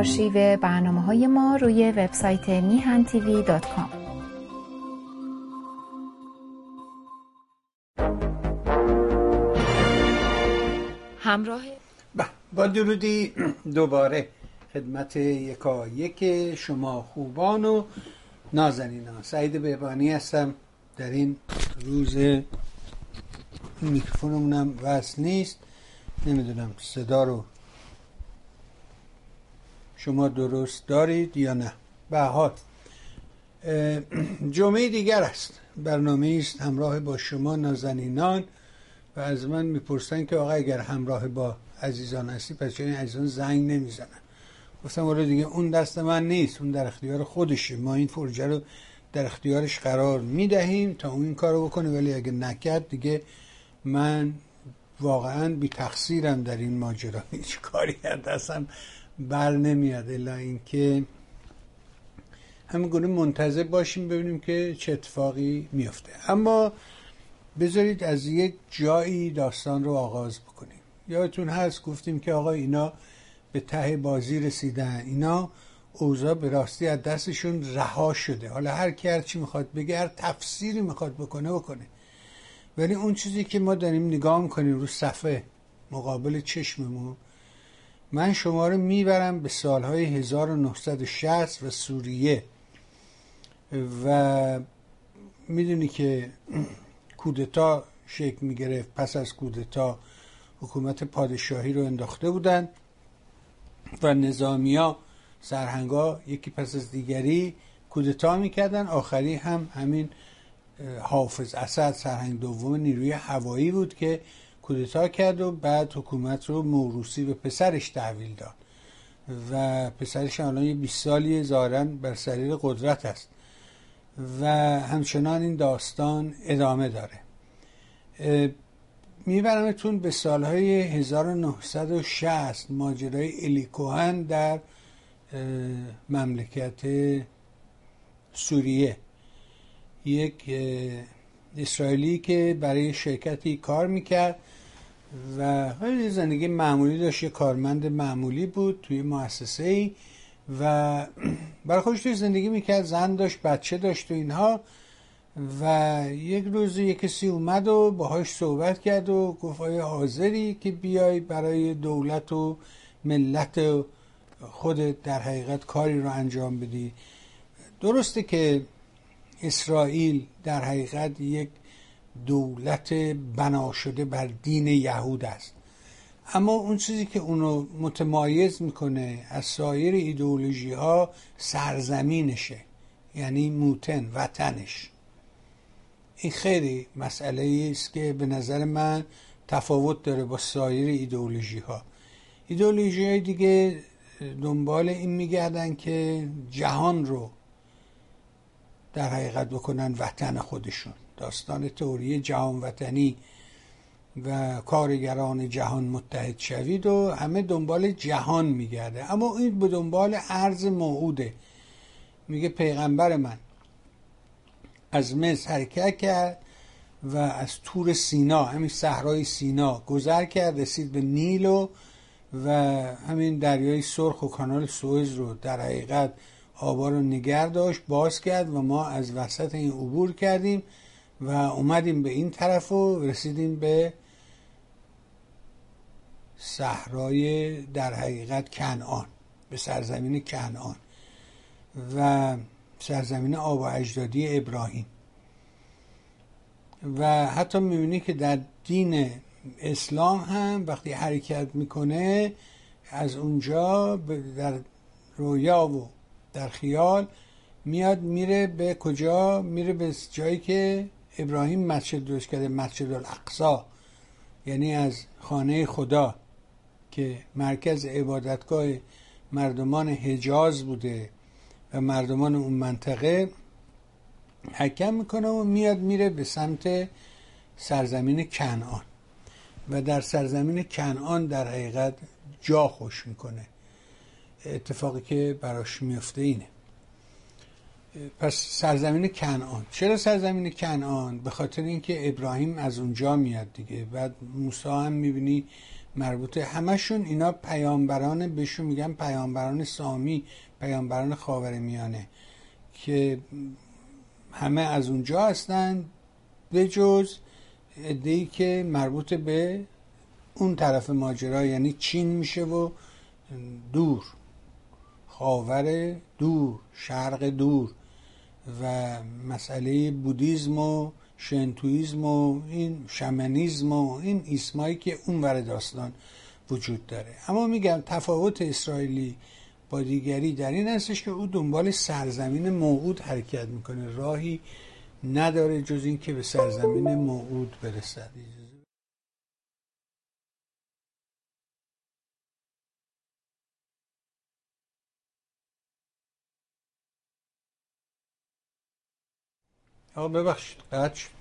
آرشیو برنامه‌های ما روی وبسایت mihan.tv.com. همراه با درودی دوباره خدمت یکایک شما خوبان و نازنینان. سعید بهبانی هستم. در این روز میکروفونمونم وصل نیست، نمیدونم صدا رو شما درست دارید یا نه. به هر حال جمعه دیگر است، برنامه است همراه با شما نازنینان و از من میپرسن که آقا اگر همراه با عزیزان هستی پس چرا این عزیزان زنگ نمیزنن؟ گفتم آره دیگه، اون دست من نیست، اون در اختیار خودشه. ما این فرجه رو در اختیارش قرار میدهیم تا اون این کارو بکنه، ولی اگه نکرد دیگه من واقعا بی تقصیرم در این ماجرا، هیچ کاری از دستم بر نمیاد الا اینکه همینگونه منتظر باشیم ببینیم که چه اتفاقی میفته. اما بذارید از یک جایی داستان رو آغاز بکنیم. یادتون هست گفتیم که آقا اینا به ته بازی رسیدن، اینا اوضاع به راستی از دستشون رها شده. حالا هر کی هر چی میخواد بگه، هر تفسیری میخواد بکنه، ولی اون چیزی که ما داریم نگاه میکنیم رو صفحه مقابل چشممون، من شما رو میبرم به سالهای 1960 و سوریه و میدونی که کودتا شکل میگرفت. پس از کودتا حکومت پادشاهی رو انداخته بودن و نظامیا سرهنگا یکی پس از دیگری کودتا میکردن. آخری هم همین حافظ اسد سرهنگ دوم نیروی هوایی بود که کودتا کرد و بعد حکومت رو موروثی به پسرش تحویل داد و پسرش الان یه 20 سالی ظاهراً بر سریر قدرت است و همچنان این داستان ادامه داره. میبرمتون به سالهای 1960، ماجرای الی کوهن در مملکت سوریه. یک اسرائیلی که برای شرکتی کار میکرد و زندگی معمولی داشت، یک کارمند معمولی بود توی مؤسسه‌ای و برای خودش توی زندگی میکرد، زن داشت، بچه داشت و اینها. و یک روز یک کسی اومد و باهاش صحبت کرد و گفت آیا حاضری که بیای برای دولت و ملت خودت در حقیقت کاری رو انجام بدی؟ درسته که اسرائیل در حقیقت یک دولت بنا شده بر دین یهود است، اما اون چیزی که اونو متمایز میکنه از سایر ایدئولوژی ها سرزمینشه، یعنی موتن، وطنش. این خیلی مسئله است که به نظر من تفاوت داره با سایر ایدئولوژی ها. ایدئولوژی های دیگه دنبال این میگردن که جهان رو در حقیقت بکنن وطن خودشون. داستان تئوری جهان وطنی و کارگران جهان متحد شوید و همه دنبال جهان میگرده، اما این به دنبال ارض موعوده. میگه پیغمبر من از مصر حرکت کرد و از طور سینا، همین صحرای سینا گذر کرد، رسید به نیل و همین دریای سرخ و کانال سوئز رو در حقیقت آبا رو نگه داشت، باز کرد و ما از وسط این عبور کردیم و اومدیم به این طرف و رسیدیم به صحرای در حقیقت کنعان، به سرزمین کنعان و سرزمین آب و اجدادی ابراهیم. و حتی میبینی که در دین اسلام هم وقتی حرکت میکنه از اونجا در رویا و در خیال میاد میره به کجا؟ میره به جایی که ابراهیم مسجد درست کرده، مسجد الاقصی، یعنی از خانه خدا که مرکز عبادتگاه مردمان حجاز بوده و مردمان اون منطقه. حرکت میکنه و میاد میره به سمت سرزمین کنعان و در سرزمین کنعان در حقیقت جا خوش میکنه. اتفاقی که براش میفته اینه. پس سرزمین کنعان. چرا سرزمین کنعان؟ به خاطر اینکه ابراهیم از اونجا میاد دیگه. بعد موسی هم میبینی مربوطه. همشون اینا پیامبران، بهشون میگن پیامبران سامی، پیامبران خاورمیانه که همه از اونجا هستن، به جز عده‌ای که مربوط به اون طرف ماجرا، یعنی چین میشه و دور، خاور دور، شرق دور، و مسئله بودیزم و شنتویزم و این شمنیزم و این ایسمایی که اون ور داستان وجود داره. اما میگم تفاوت اسرائیلی با دیگری در این هستش که او دنبال سرزمین موعود حرکت میکنه، راهی نداره جز این که به سرزمین موعود برسد. آقا ببخشید قطع شد.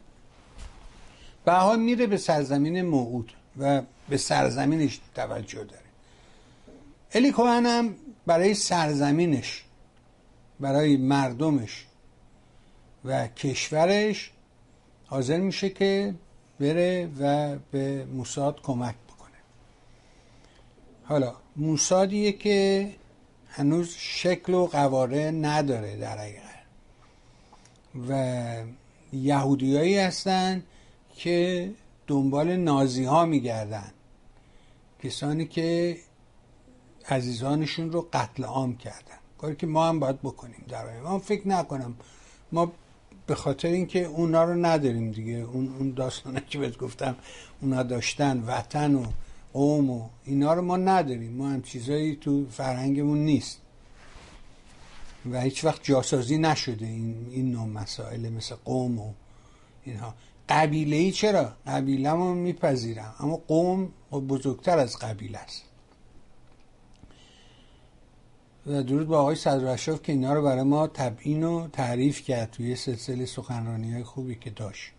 بها میره به سرزمین موعود و به سرزمینش توجه داره. الی کوهن هم برای سرزمینش، برای مردمش و کشورش حاضر میشه که بره و به موساد کمک بکنه. حالا موسادیه که هنوز شکل و قواره نداره در حقیقت و یهودیایی هستن که دنبال نازی ها میگردن، کسانی که عزیزانشون رو قتل عام کردن، کاری که ما هم باید بکنیم. در واقع من فکر نکنم ما به خاطر اینکه اونا رو نداریم دیگه، اون داستانه که بهت گفتم اونا داشتن، وطن و قوم و اینا رو ما نداریم، ما هم چیزایی تو فرهنگمون نیست و هیچ وقت جاسازی نشده این نوع مسائل مثل قوم و اینها. قبیله‌ای چرا؟ قبیله‌مو میپذیرم، اما قوم بزرگتر از قبیله است. و درود با آقای صدرالاشراف که اینا رو برای ما تبیین و تعریف کرد توی سلسله سخنرانی‌های خوبی که داشت.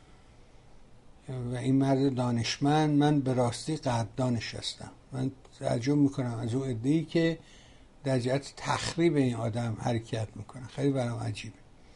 و این مرد دانشمند، من به راستی قدردانش هستم. من تعجب میکنم از اون عده‌ای که در جهت تخریب این آدم حرکت میکنن، خیلی برام عجیبه.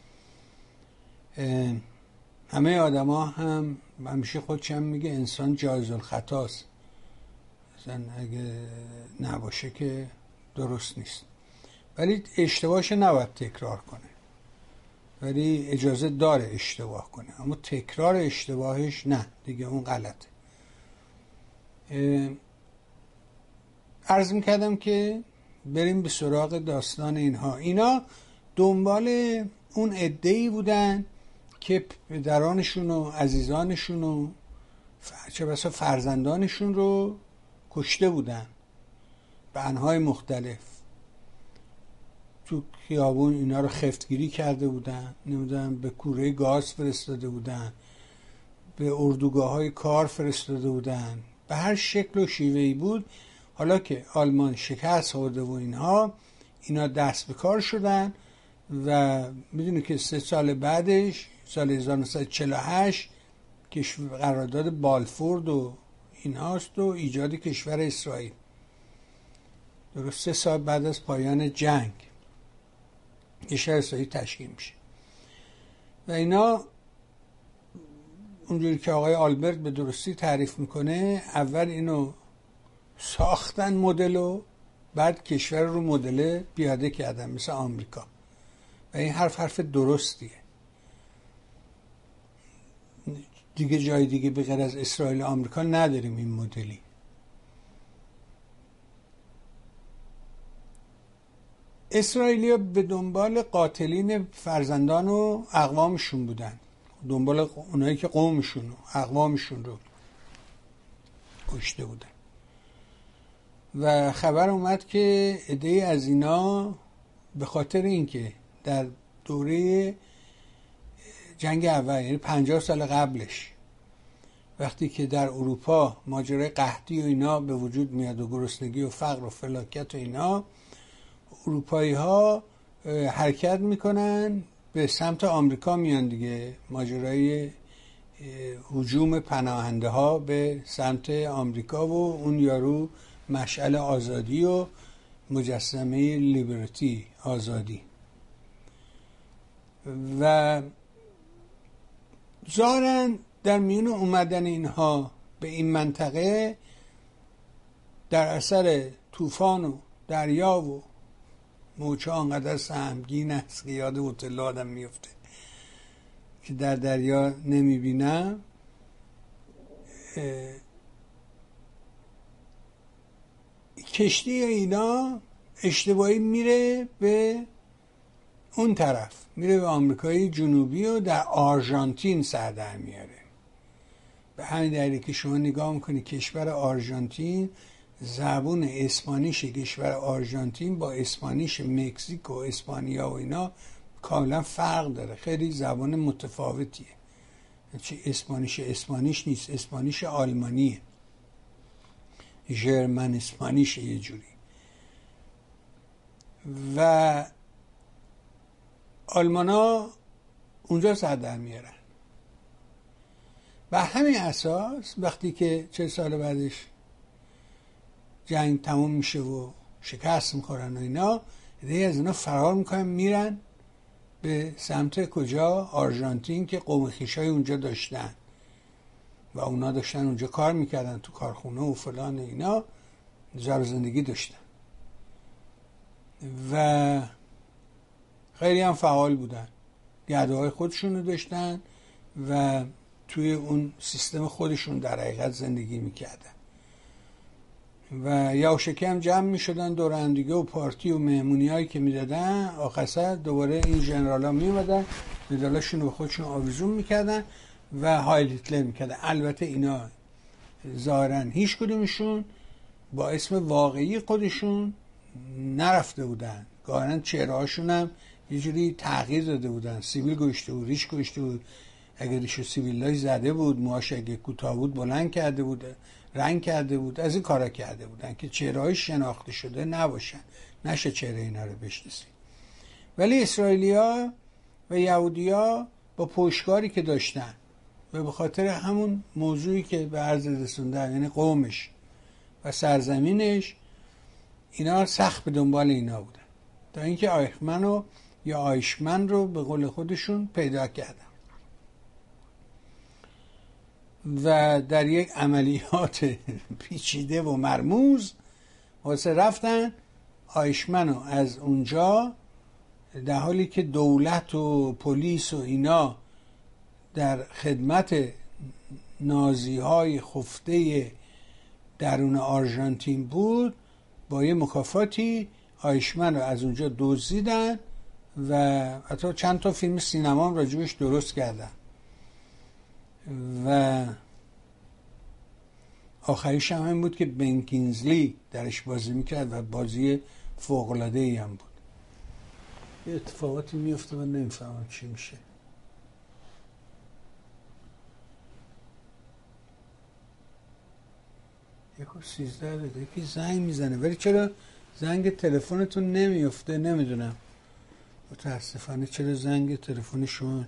همه آدما هم همیشه خودشم میگه انسان جایز الخطاست، مثلا اگه نباشه که درست نیست، ولی اشتباهش نباید تکرار کنه، ولی اجازه داره اشتباه کنه، اما تکرار اشتباهش نه دیگه، اون غلطه. عرض میکردم که بریم به سراغ داستان اینها. اینا دنبال اون عده‌ای بودن که پدرانشون و عزیزانشون و چه بسا فرزندانشون رو کشته بودن به انواع مختلف. تو خیابون اینا رو خفتگیری کرده بودن، نمیدونم به کوره گاز فرستاده بودن، به اردوگاه‌های کار فرستاده بودن، به هر شکل و شیوهی بود. حالا که آلمان شکست خورده و اینا دست به کار شدن و میدونی که 3 سال بعدش، سال 1948 که قرارداد بالفورد و اینهاست و ایجاد کشور اسرائیل، درست 3 سال بعد از پایان جنگ کشور اسرائیل تشکیل میشه. و اینا اونجوری که آقای آلبرت به درستی تعریف میکنه، اول اینو ساختن مدلو، بعد کشور رو مدل پیاده کردن مثل آمریکا. و این حرف درستیه دیگه، جای دیگه به غیر از اسرائیل و آمریکا نداریم این مدلی. اسرائیلیا به دنبال قاتلین فرزندان و اقوامشون بودن، دنبال اونایی که قومشون و اقوامشون رو کشته بودن. و خبر اومد که عده‌ای از اینا به خاطر اینکه در دوره جنگ اول، یعنی 50 سال قبلش، وقتی که در اروپا ماجرای قحطی و اینا به وجود میاد و گرسنگی و فقر و فلاکت و اینا، اروپایی ها حرکت میکنن به سمت آمریکا میان دیگه، ماجرای هجوم پناهنده ها به سمت آمریکا و اون یارو مشعل آزادی و مجسمه لیبرتی، آزادی. و ظاهراً در میون اومدن اینها به این منطقه در اثر طوفان و دریا و موج‌ها انقدر سهمگین است که یاد هتل آدم میفته که در دریا نمیبینم. کشتی اینا اشتباهی میره به اون طرف، میره به آمریکای جنوبی و در آرژانتین سر در میاره. به همین دلیل که شما نگاه میکنی کشور آرژانتین، زبون اسپانیش کشور آرژانتین با اسپانیش مکزیک و اسپانیا و اینا کاملا فرق داره، خیلی زبان متفاوتیه. چه اسپانیش نیست، اسپانیش آلمانیه، ژرمن اسپانیش یه جوری. و آلمانا اونجا سر در میارن. و همین اساس وقتی که 40 سال بعدش جنگ تموم میشه و شکست میخورن و اینا، ایده از اینا فرار میکنن میرن به سمت کجا؟ آرژانتین، که قوم خویشای اونجا داشتن و اونا داشتن اونجا کار میکردن تو کارخونه و فلان اینا، زار زندگی داشتن و خیلی هم فعال بودن، گرده‌های خودشونو داشتن و توی اون سیستم خودشون در حقیقت زندگی میکردن و یواشکی هم جمع میشدن دور هم دیگه و پارتی و مهمونی هایی که میدادن، آخر دوباره این ژنرال ها میومدن مدالاشون رو به خودشون آویزون میکردن و هایل هیتلر میکردن. البته اینا ظاهراً هیچ کدومشون با اسم واقعی خودشون نرفته بودن، گاهن چهره هاشون هم یه جوری تغییر داده بودن، سیبیل گوشته بود، ریش گوشته بود، اگر ریشو سیبیلای زده بود، موهاش اگه کوتاه بود بلند کرده بود، رنگ کرده بود، از این کارا کرده بودن که چهره‌های شناخته شده نباشن، نشه چهره اینا رو بشناسی. ولی اسرائیلیا و یهودیا با پشتکاری که داشتن و به خاطر همون موضوعی که به عرض رسوندن، یعنی قومش و سرزمینش، اینا سخت به دنبال اینا بودن تا اینکه آیخمن یا آیشمن رو به قول خودشون پیدا کردن و در یک عملیات پیچیده و مرموز واسه رفتن آیشمنو از اونجا، در حالی که دولت و پلیس و اینا در خدمت نازی های خفته درون آرژانتین بود، با یه مکافاتی آیشمن رو از اونجا دزدیدن و حتی چند تا فیلم سینما هم راجبش درست کردن و آخریش هم این بود که بن کینزلی درش بازی میکرد و بازی فوق‌العاده‌ای هم بود. یه اتفاقاتی میفته من نمیفهمم چی میشه. یکو 13 دقیقه یکی زنگ میزنه، ولی چرا زنگ تلفنتون نمیفته نمیدونم، متاسفانه چرا زنگ تلفن شما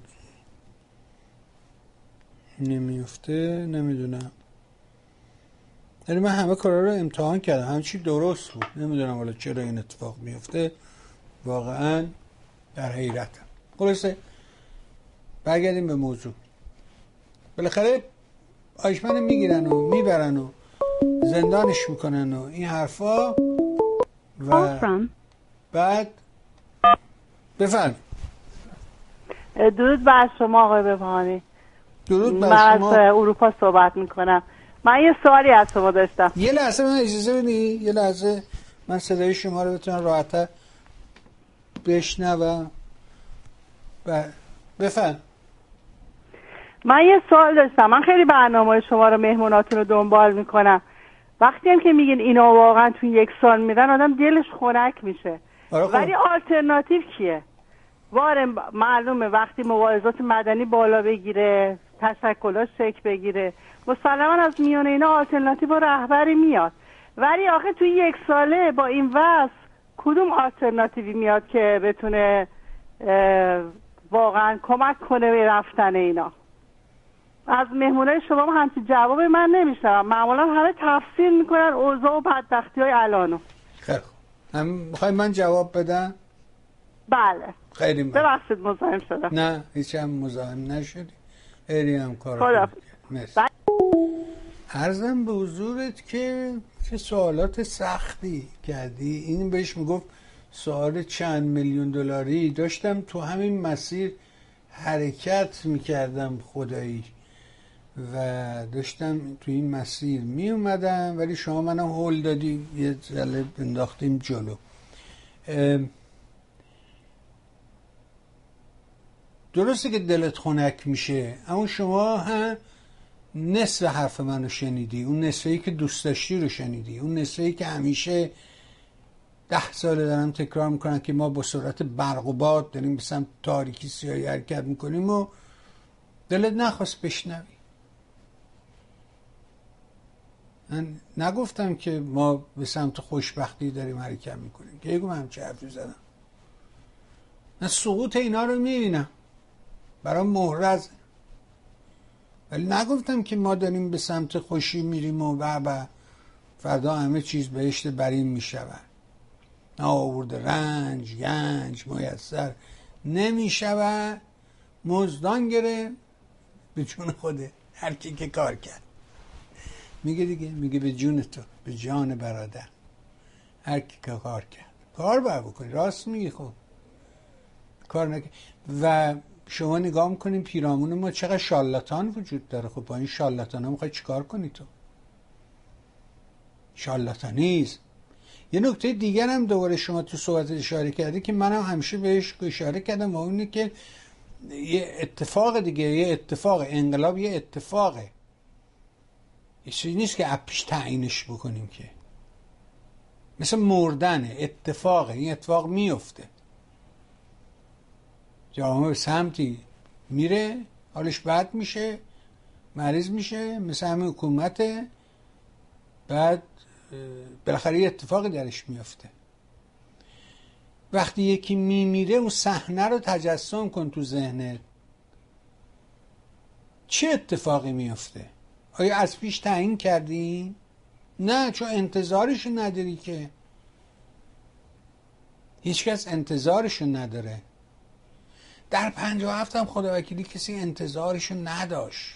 نمیفته نمیدونم. یعنی من همه کارا رو امتحان کردم، همه چی درست بود، نمیدونم حالا چرا این اتفاق میفته، واقعا در حیرتم. خلاصه برگردیم به موضوع. بالاخره آیشمن میگیرن و میبرن و زندانش میکنن و این حرفا و بعد بفرم. درود بر شما آقای بهبهانی. درود بر شما. من از اروپا صحبت میکنم. من یه سوالی از شما داشتم. یه لحظه من اجازه بدی، یه لحظه من صدای شما رو بتونم راحت‌تر بشنوم. بفرم. من یه سوال داشتم. من خیلی برنامه شما رو، مهموناتون رو دنبال میکنم. وقتی هم که میگین اینا واقعا تو یک سال میدن آدم دلش خنک میشه. ولی آلترناتیو کیه؟ معلومه وقتی مبارزات مدنی بالا بگیره، تشکلات شکل بگیره، مسلما از میان اینا آلترناتیو و رهبری میاد. ولی آخه توی یک ساله با این وضع کدوم آلترناتیوی میاد که بتونه واقعا کمک کنه به رفتن اینا؟ از مهمونای شما همچین جواب من نمیشنم. معمولا همه تفسیر میکنن اوضاع و بدبختی های الانو. خیلی خوب. هم میخوای من جواب بدم؟ بله. خیلی ببخشید مزاحم شدم. نه هیچ هم مزاحم نشدی. خیلی هم کار خدا. مرسی. عرضم به حضورت که چه سوالات سختی کردی. این بهش میگفت سوال چند میلیون دلاری. داشتم تو همین مسیر حرکت میکردم خدایی و داشتم تو این مسیر میومدم، ولی شما منم هول دادی، یه ذره انداختیم جلو. درسته که دلت خنک میشه، اما شما هم نصف حرف منو شنیدی، اون نصفی که دوست داشتی رو شنیدی، اون نصفی که همیشه 10 ساله دارم تکرار میکنن که ما با سرعت برق و باد داریم به سمت تاریکی سیاهی حرکت میکنیم و دلت نخواست بشنوی. من نگفتم که ما به سمت خوشبختی داریم حرکت میکنیم که یکم همچه حرفی زدم. من سقوط اینا رو میبینم، برام محرزه، ولی نگفتم که ما داریم به سمت خوشی میریم و فردا همه چیز بهشت برین میشود. نه آورد رنج گنج میسر نمیشود، مزدان گره به جون خوده هر کی که کار کرد. میگه دیگه، میگه به جون تو، به جان برادر، هر کی که کار کرد. کار باید بکنی، راست میگی. خب کار نکن. و شما نگاه میکنین پیرامون ما چقدر شالاتان وجود داره. خب با این شالاتان ها میخوای چیکار کنی تو؟ شالاتانیست. یه نکته دیگر هم دوباره شما تو صحبت اشاره کردی که منم همیشه بهش اشاره کردم، و اونه که یه اتفاق دیگه، یه اتفاق انقلاب، یه اتفاقه، یه چیزی نیست که اپیش تعیینش بکنیم، که مثل مردنه، اتفاقه. این اتفاق میفته، جامعه به سمتی میره، حالش بد میشه، مریض میشه، مثل همین حکومته، بعد بالاخره یه اتفاقی درش میفته. وقتی یکی میمیره اون صحنه رو تجسم کن تو ذهنت، چه اتفاقی میفته؟ آیا از پیش تعیین کردی؟ نه، چون انتظارشو نداری، که هیچکس انتظارشو نداره. در 57 هم خدا وکیلی کسی انتظارشو نداشت.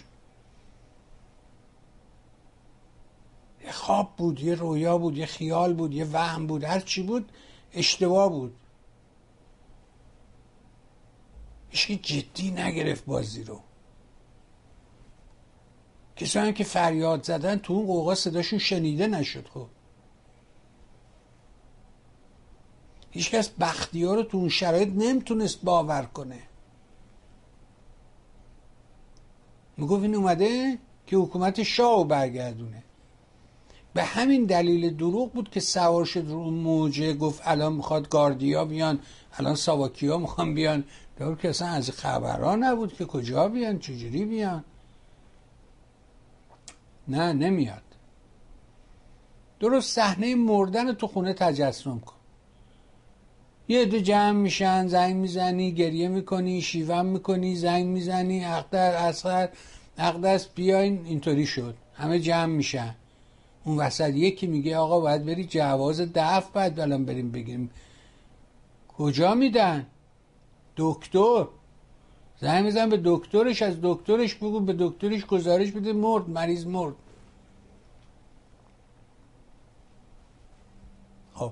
یه خواب بود، یه رویا بود، یه خیال بود، یه وهم بود، هر چی بود اشتباه بود. هیچکی جدی نگرفت بازی رو. کسانی که فریاد زدن تو اون قوقا صداشون شنیده نشد. خب هیچکس بختیار رو تو اون شرایط نمیتونست باور کنه. میگفت این اومده که حکومت شاه رو برگردونه. به همین دلیل دروغ بود که سوار شد رو موجه، گفت الان میخواد گاردیا بیان، الان ساواکیا میخوان بیان، در که اصلا از خبرها نبود که کجا بیان، چجوری بیان. نه، نمیاد. درست صحنه مردن تو خونه تجسم کن. یه عده جمع میشن، زنگ میزنی، گریه میکنی، شیون میکنی، زنگ میزنی، اقدر اصغر اقدس بیاین، اینطوری شد. همه جمع میشن. اون وسط یکی میگه آقا باید بری جواز دفع باید الان بریم بگیریم. کجا میدن؟ دکتر. زنگ میزن به دکترش، از دکترش بگو به دکترش گزارش بده مرد، مریض مرد. خب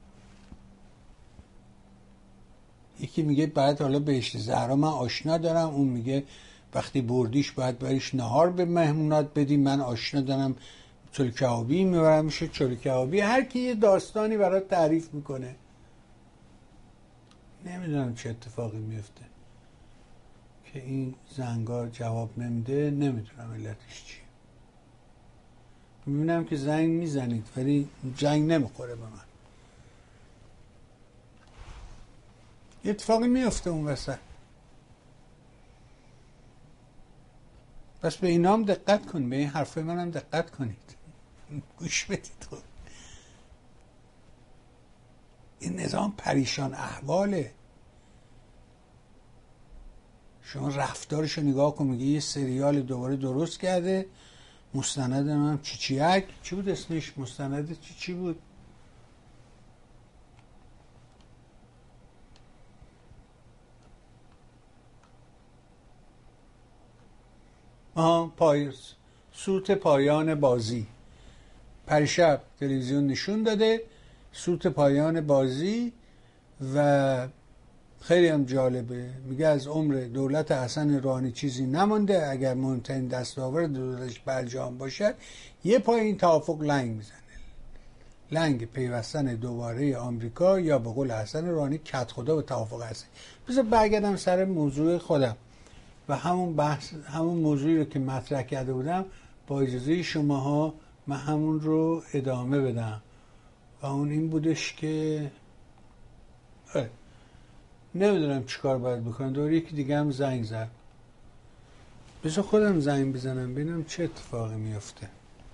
یکی میگه بعد حالا بهشت زهرا من آشنا دارم، اون میگه وقتی بردیش باید بریش نهار به مهمونات بدی، من آشنا دارم چلکه‌آبی میبرم، میشه چلکه‌آبی. هر کی یه داستانی برات تعریف میکنه. نمیدونم چه اتفاقی میفته که این زنگار جواب نمیده. نمیدونم علتش چیه. میبینم که زنگ میزنید ولی زنگ نمیخوره به من. یه اتفاقی میفته اون وسط. پس به اینا هم دقت کن، به این حرفای من هم دقت کنید، گوش بدید. خود این نظام پریشان احواله. شما رفتارشو نگاه کن، میگه یه سریال دوباره درست کرده، مستند من چیچیک، چی بود اسمش؟ مستند چی بود؟ پایرس سوت پایان بازی. پریشب تلویزیون نشون داده سوت پایان بازی و خیلی هم جالبه. میگه از عمر دولت حسن روحانی چیزی نمانده، اگر مهمترین دستاورد دولتش برجام باشد یه پای این توافق لنگ میزنه، لنگ پیوستن دوباره آمریکا یا به قول حسن روحانی کت خدا به توافق هست. بذار برگردم سر موضوع خودم و همون موضوعی رو که مطرح کرده بودم با اجازه شماها من همون رو ادامه بدم و اون این بودش که نمیدونم چیکار باید بکنم. دوره یکی دیگه هم زنگ زد، بذار خودم زنگ بزنم ببینم چه اتفاقی میفته.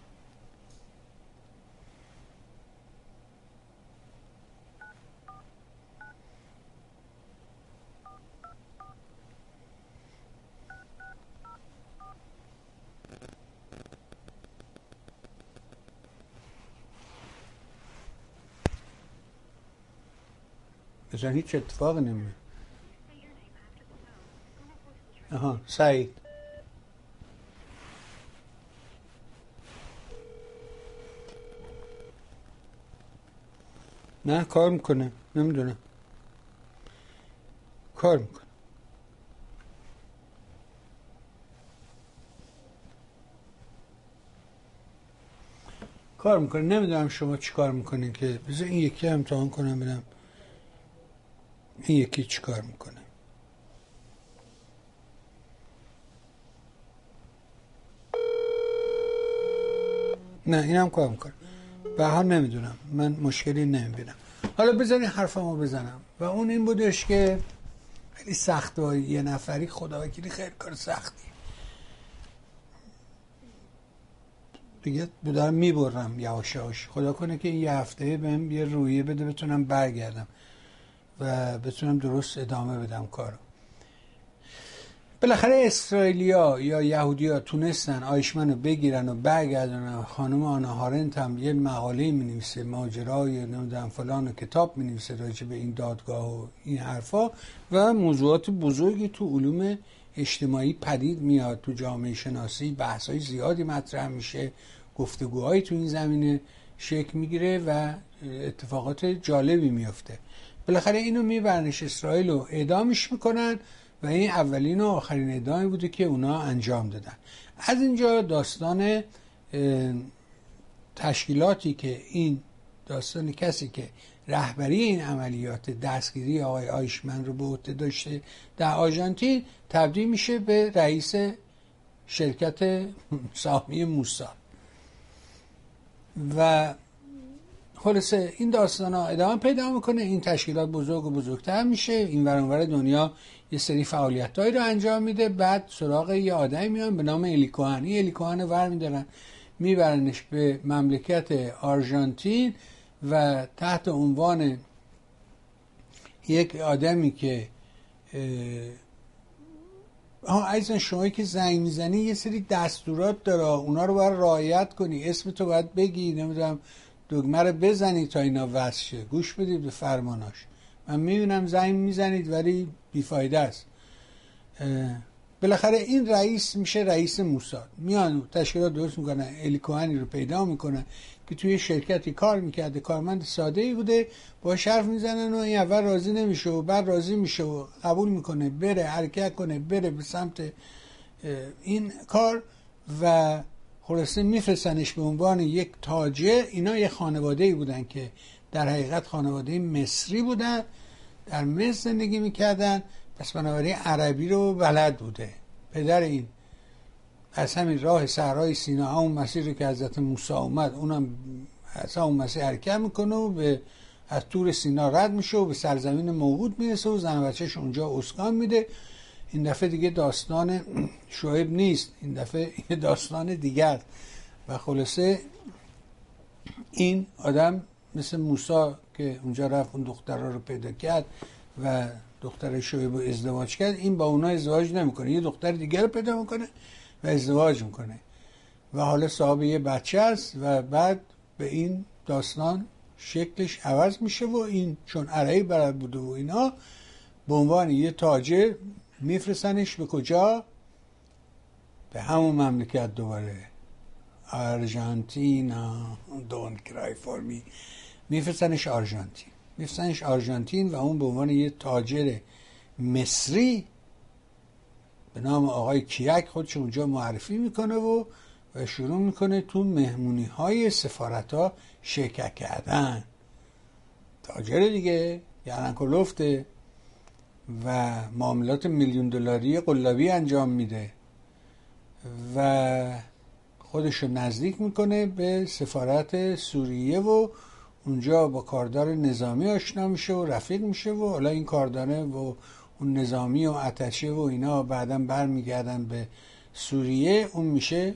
مثلا هیچ اتفاق نمیاد. آها سعید. نه کار میکنه، نمیدونم کار میکنه. کار میکنه، نمیدونم شما چی کار میکنین که بذار این یکی امتحان کنم ببینم این یکی چی کار میکنه. نه اینم کار میکنه. به هر نمیدونم، من مشکلی نمیبینم. حالا بذارین حرفمو بزنم و اون این بودش که خیلی سخته یه نفری خدا وکیلی خیلی کار سختی دیگه دارم میبرم یواش یواش. خدا کنه که این یه هفته بهم یه رویه بده بتونم برگردم و بتونم درست ادامه بدم کارو. بالاخره اسرائیلیا یا یهودیا تونستن آیشمن رو بگیرن و برگردن. خانم آنا هارنت هم یه مقاله می نویسه، ماجرای نمیدونم فلان و کتاب می نویسه راجع به این دادگاه و این حرفا و موضوعات بزرگی تو علوم اجتماعی پدید میاد، تو جامعه شناسی بحث‌های زیادی مطرح میشه، گفتگوهایی تو این زمینه شکل میگیره و اتفاقات جالبی میفته. بالاخره اینو میبرنش اسرائیل رو اعدامش میکنن و این اولین و آخرین اعدامی بوده که اونا انجام دادن. از اینجا داستان تشکیلاتی که این داستان کسی که رهبری این عملیات دستگیری آقای آیشمن رو به عهده داشته در آرژانتین تبدیل میشه به رئیس شرکت سهامی موساد و خلاصه این داستان ها ادامه پیدا میکنه. این تشکیلات بزرگ و بزرگتر میشه، این ور اون ور دنیا یه سری فعالیتایی رو انجام میده. بعد سراغ یه آدمی میان به نام الی کوهن. این الی کوهن ور میدارن میبرنش به مملکت آرژانتین و تحت عنوان یک آدمی که عزیزان شمایی که زنگ میزنی یه سری دستورات داره، اونا رو باید رعایت کنی، اسم تو باید بگی، نمیدونم دکمه رو بزنی تا اینا وصل شه، گوش بدید به فرماناش. من میبینم زنگ میزنید ولی بیفایده است. بالاخره این رئیس میشه رئیس موساد. میان تشکیلات درست میکنن، الی کوهنی رو پیدا میکنن که توی شرکتی کار میکرده، کارمند ساده ای بوده، با حرف میزنن و این اول راضی نمیشه و بعد راضی میشه و قبول میکنه بره حرکت کنه بره به سمت این کار و خلاصه میفرستنش به عنوان یک تاجر. اینا یه خانواده ای بودن که در حقیقت خانواده مصری بودن، در مصر زندگی میکردن، پس بنابراین عربی رو بلد بوده. پدر این از همین راه صحرای سینا، اون مسیر که حضرت موسی اومد، اونم از اون مسیر حرکت میکنه و از طور سینا رد میشه و به سرزمین موعود میرسه و زن و بچه‌ش اونجا اسکان میده. این دفعه دیگه داستان شعیب نیست، این دفعه داستان دیگر. و خلاصه این آدم مثل موسی که اونجا رفت اون دخترها رو پیدا کرد و دختر شعیب رو ازدواج کرد، این با اونا ازدواج نمیکنه، یه دختر دیگر رو پیدا میکنه و ازدواج میکنه و حالا صاحب یه بچه است و بعد به این داستان شکلش عوض میشه و این چون عربی بلد بوده و اینا به عنوان یه تاجر میفرستنش به کجا؟ به همون مملکت دوباره. آرژانتین don't cry for me، میفرستنش آرژانتین و اون به عنوان یه تاجر مصری به نام آقای کیک خودش اونجا معرفی میکنه و شروع میکنه تو مهمونی های سفارت ها شرکت کردن. تاجر دیگه، یعنکلفته و معاملات میلیون دلاری قلابی انجام میده و خودشو نزدیک میکنه به سفارت سوریه و اونجا با کاردار نظامی آشنا میشه و رفیق میشه و حالا این کاردانه و اون نظامی و اتشه و اینا بعدا برمیگردن به سوریه. اون میشه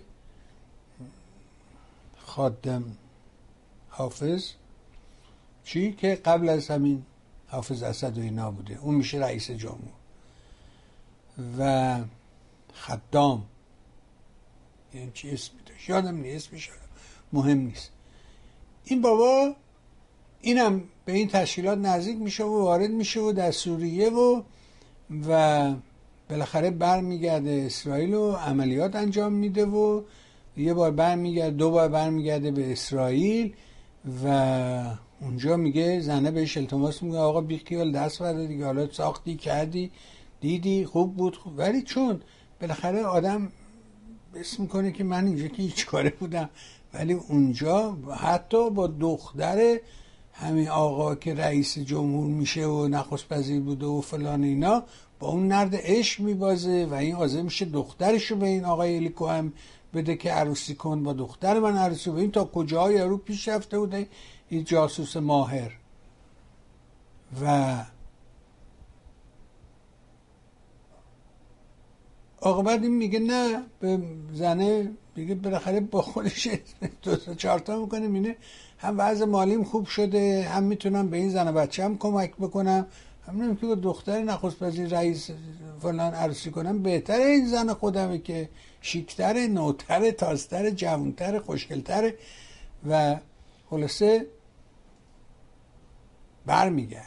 خادم حافظ چی که قبل از همین حافظ اسد و اینا بوده، اون میشه رئیس جمهور. و خدام یعنی چی اسمی داشت یادم نیست، اسمش مهم نیست. این بابا اینم به این تشکیلات نزدیک میشه و وارد میشه و در سوریه و بالاخره برمیگرده اسرائیل و عملیات انجام میده و یه بار برمیگرده، دو بار برمیگرده به اسرائیل و اونجا میگه زنه بهش التماس میگه آقا بیخیال دست بردار دیگه، حالا ساختی کردی دیدی خوب بود ولی چون بالاخره آدم اسم میکنه که من اینجا که هیچ کاره بودم، ولی اونجا حتی با دختر همین آقا که رئیس جمهور میشه و نخست وزیر بوده و فلان اینا با اون نرد عشق میبازه و این حاضر میشه دخترشو به این آقای الیکو هم بده که عروسی کن، با دختر من عروسی. و این تا کجای یارو پیش رفته بوده این جاسوس ماهر. و آقا بعد این میگه نه به زنه دیگه بالاخره با خودش دو تا چهار تا میکنه، مینه هم وضع مالیم خوب شده هم میتونم به این زن و بچه هم کمک بکنم، هم نمیم که با دختر نخست وزیر رئیس فلان عروسی کنم، بهتره این زن خودمه که شیکتره، نوتره، تازتره، جوانتره، خوشگلتره. و خلاصه برمیگرده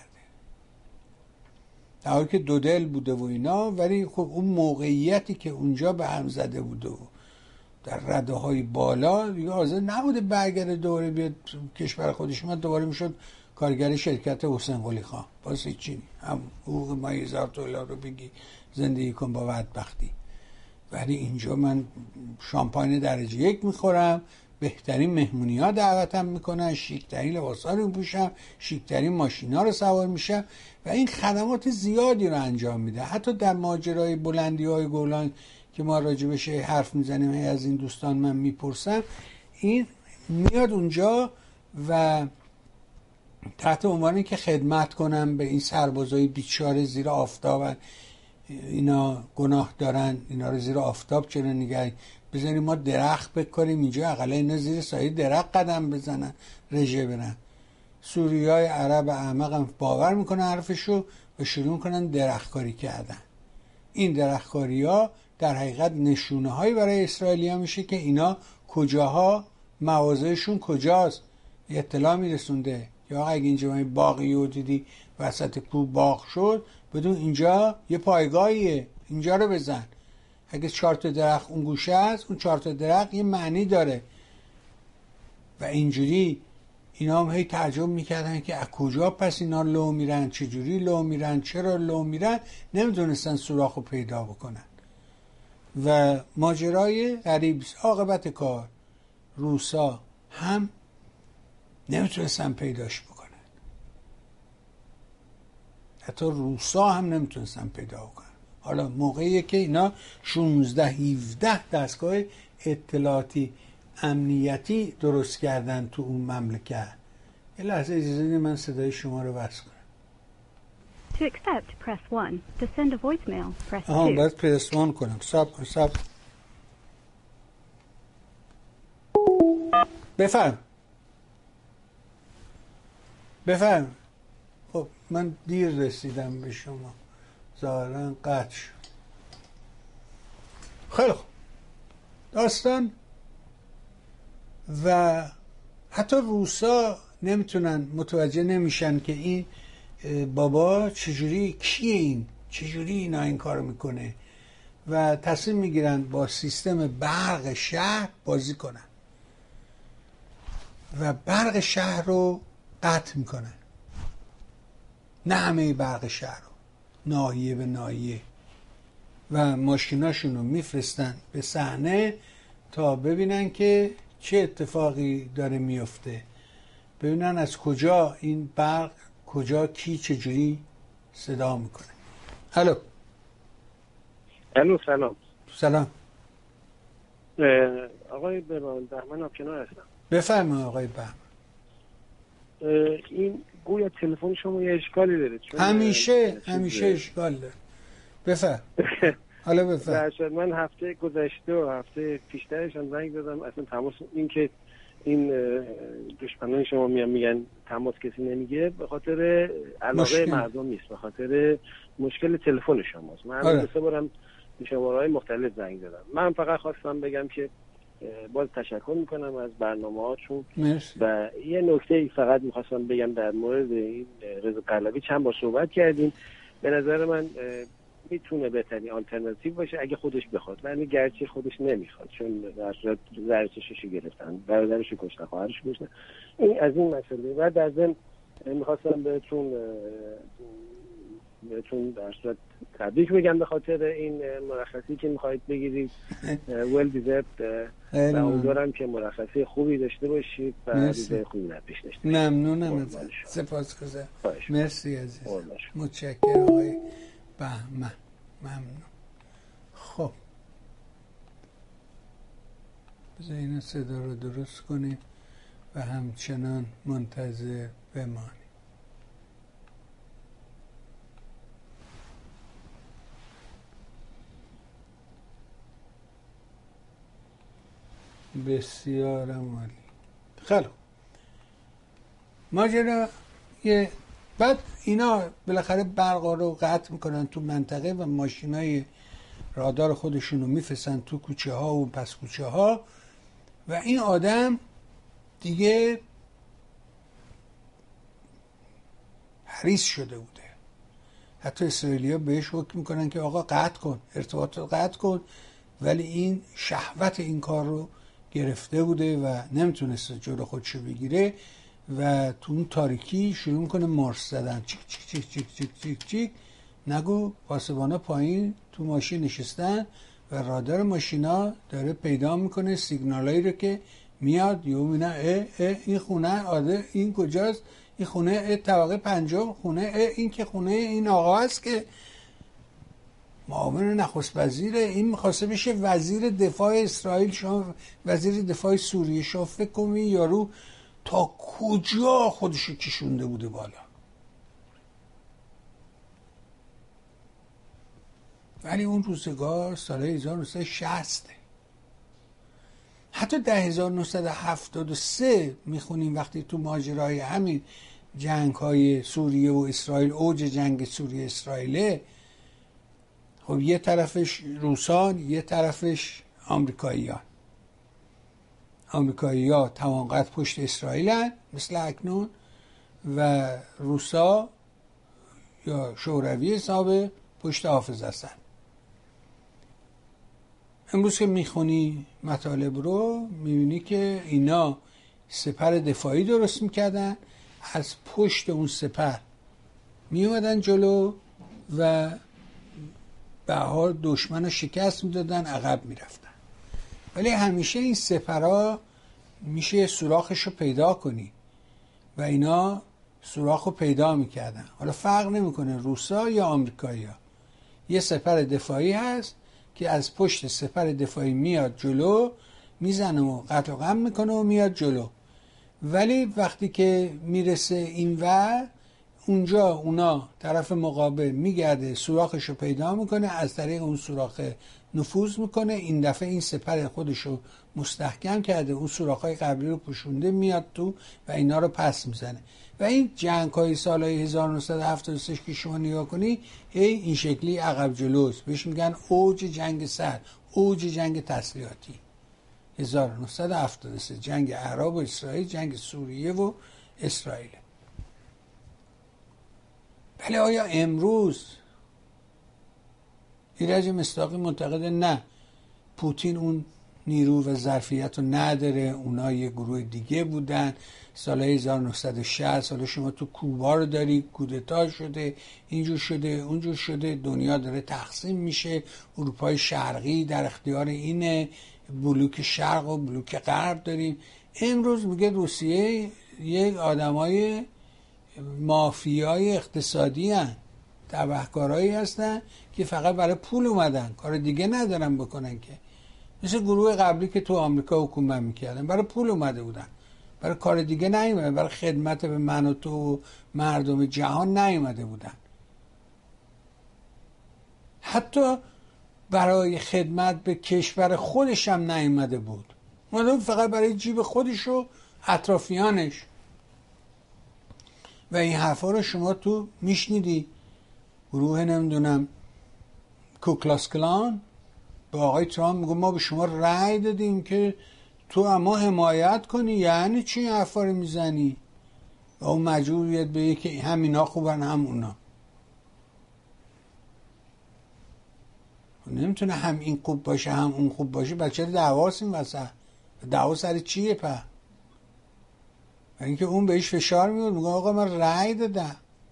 در حالی که دو دل بوده و اینا، ولی خب اون موقعیتی که اونجا به هم زده بوده و در رده های بالا دیگه حاضر نبوده برگرده دوباره بیاد کشور خودش. من دوباره میشد کارگر شرکت حسین قلی خان، باز هیچی هم حقوق ما 1000 دلار رو بگی زندگی کن با بدبختی. ولی اینجا من شامپاین درجه 1 میخورم، بهترین مهمونی ها دعوتم میکنن، شیکترین لباس ها رو میپوشم، شیکترین ماشین ها رو سوار میشم و این خدمات زیادی رو انجام میده. حتی در ماجرای بلندی های گولان که ما راجبش حرف میزنیم از این دوستان من میپرسم، این میاد اونجا و تحت عنوانی که خدمت کنم به این سربازای بیچاره زیر آفتاب، اینا گناه دارن، اینا رو زیر آفتاب چرا نگه بزنیم، ما درخت بکاریم اینجا، اقلا اینا زیر سایه درخت قدم بزنن رژه برن. سوریای عرب احمق هم باور میکنن حرفشو و شروع میکنن درخت کاری کردن. این درخت کاری ها در حقیقت نشونه هایی برای اسرائیلی ها میشه که اینا کجاها مواضعشون کجاست. اطلاع میرسونده یا اگه اینجا باقی رو دیدی وسط کوه باغ شد، بدون اینجا یه پایگاهیه، اینجا رو بزن. اگه 4 تا درخت اون گوشه هست، اون 4 تا درخت یه معنی داره. و اینجوری اینا هم هی تعجب میکردن که از کجا پس اینا لو میرن، چجوری لو میرن، چرا لو میرن، نمیدونستن سوراخ رو پیدا بکنن. و ماجرای غریب عاقبت کار روسا هم نمیتونستن پیداش بکنن، حتی روسا هم نمیتونستن پیدا بکنن. حالا موقعیه که اینا 16-17 دستگاه اطلاعاتی امنیتی درست کردن تو اون مملکت. یه لحظه اجازه بدید من صدای شما رو بس کنم. To accept, press 1. To send a voicemail, press 2. باید پرس 1 کنم. صبر. بفرم. خب من دیر رسیدم به شما، ظاهرا قطع شد. خیلی خوب داستان. و حتی روسا نمیتونن متوجه نمیشن که این بابا چجوری کیه، این چجوری اینا این کارو میکنه و تصمیم میگیرن با سیستم برق شهر بازی کنن. و برق شهر رو قطع میکنن، نه همه برق شهر رو، ناحیه به ناحیه، و ماشیناشون رو میفرستن به صحنه تا ببینن که چه اتفاقی داره میفته، ببینن از کجا این برق، کجا کی چجوری صدا میکنه. الو سلام آقای بهمن آبکنار هستم. بفرمایید آقای بهمن. این گویا تلفن شما یه اشکالی داره. همیشه اشکال داره. بفرم. حالا بفرم. من هفته گذشته و هفته پیشترش هم زنگ دادم، اصلا تماس این که این دشمنان شما میگن تماس کسی نمیگیره به خاطر علاقه مردم نیست، به خاطر مشکل تلفن شماست. من دو سه بارم به شماره‌های مختلف زنگ دادم. من فقط خواستم بگم که باز تشکر میکنم از برنامه‌هاتون و یه نکته فقط میخواستم بگم در مورد این رضا پهلوی. چند بار صحبت کردیم، به نظر من میتونه بهترین آلترناتیو باشه اگه خودش بخواد، ولی گرچه خودش نمیخواد، چون در صورت زرچشش گرفتن، برادرش کشتن، خواهرش کشتن. این از این مسئله. و در ضمن میخواستم بهتون در صورت تبریک بگم به خاطر این مرخصی که میخواید بگیرید. well deserved. و امیدوارم که مرخصی خوبی داشته باشید و روزای خوبی در پیش داشته باشید. ممنونم ازت. سپاسگزارم. مرسی عزیز. متشکرم آقای بهمن. ممنون. خب بذار این صدا رو درست کنیم و همچنان منتظر بمانیم. بسیار عالی. خیلی ماجرا بعد اینا بالاخره برقا رو قطع میکنن تو منطقه و ماشینای رادار خودشون رو میفرستن تو کوچه ها و پس کوچه ها، و این آدم دیگه حریص شده بوده. حتی اسرائیلی‌ها بهش حکم میکنن که آقا قطع کن، ارتباط رو قطع کن، ولی این شهوت این کار رو گرفته بوده و نمیتونسته جلو خودشو بگیره و تو اون تاریکی شروع میکنه مارس زدن. چیک چیک چیک چیک چیک چیک چیک. نگو پاسبانا پایین تو ماشین نشستن و رادار ماشینا داره پیدا میکنه سیگنالایی رو که میاد. یهو میبینه این خونه این کجاست؟ این خونه طبقه 5 خونه این که خونه این آقا است که معاون نخست وزیره. این میخواسته بشه وزیر دفاع اسرائیل. شما وزیر دفاع سوریه، شما فکر کنی یارو تا کجا خودشو کشونده بوده بالا. ولی اون روزگار سال 1960 حتی در 1973 میخونیم وقتی تو ماجرای همین جنگ های سوریه و اسرائیل، اوج جنگ سوریه اسرائیل، خب یه طرفش روسان یه طرفش آمریکایی‌ها توانقدر پشت اسرائیلن مثل اکنون، و روسا یا شوروی حساب پشت حافظ هستن. امروز که میخونی مطالب رو میبینی که اینا سپر دفاعی درست میکردن، از پشت اون سپر میومدن جلو و به حال دشمن رو شکست میدادن، عقب میرفتن. ولی همیشه این سپرها میشه سوراخش رو پیدا کنی و اینا سوراخ رو پیدا میکردن. حالا فرق نمیکنه روسا یا آمریکایی ها. یه سپر دفاعی هست که از پشت سپر دفاعی میاد جلو، میزنه و قطع و غم میکنه و میاد جلو. ولی وقتی که میرسه این ور، اونجا اونا طرف مقابل میگرده سوراخش رو پیدا میکنه، از طریق اون سوراخ نفوذ میکنه. این دفعه این سپر خودش رو مستحکم کرده، اون سوراخ‌های قبلی رو پوشونده، میاد تو و اینا رو پس میزنه. و این جنگ‌های سالهای 1976 که شما نگاه کنی این شکلی عقب جلوست. بهش میگن اوج جنگ سرد، اوج جنگ تسلیحاتی. 1973 جنگ عرب و اسرائیل، جنگ سوریه و اسرائیل. ولی آیا امروز ایرج مصداقی معتقد نه پوتین اون نیرو و ظرفیت رو نداره، اونا یه گروه دیگه بودن. سال 1960 سال شما تو کوبا رو داری، کودتا شده، اینجور شده اونجور شده، دنیا داره تقسیم میشه، اروپای شرقی در اختیار اینه، بلوک شرق و بلوک غرب داریم. امروز میگه روسیه یک آدمای مافیای اقتصادی هن، تبهکارهایی هستن که فقط برای پول اومدن، کار دیگه ندارن بکنن، که مثل گروه قبلی که تو آمریکا حکومت میکردن برای پول اومده بودن، برای کار دیگه نیومدن، برای خدمت به من و تو و مردم جهان نیومده بودن، حتی برای خدمت به کشور خودش هم نیومده بود، اومده فقط برای جیب خودش و اطرافیانش. و این حرفا رو شما تو میشنیدی، گروه نمیدونم کوکلاس کلان به آقای ترامپ میگه ما به شما رأی دادیم که تو اما حمایت کنی. یعنی چی این حرفا رو میزنی؟ و اون مجبور بیاد بگه که هم اینا خوبن هم اونا. نمیتونه هم این خوب باشه هم اون خوب باشه. بچه دعواست این وسط. دعوا سر چیه په؟ و اینکه اون بهش فشار میاد، میگه آقا من رأی دادم.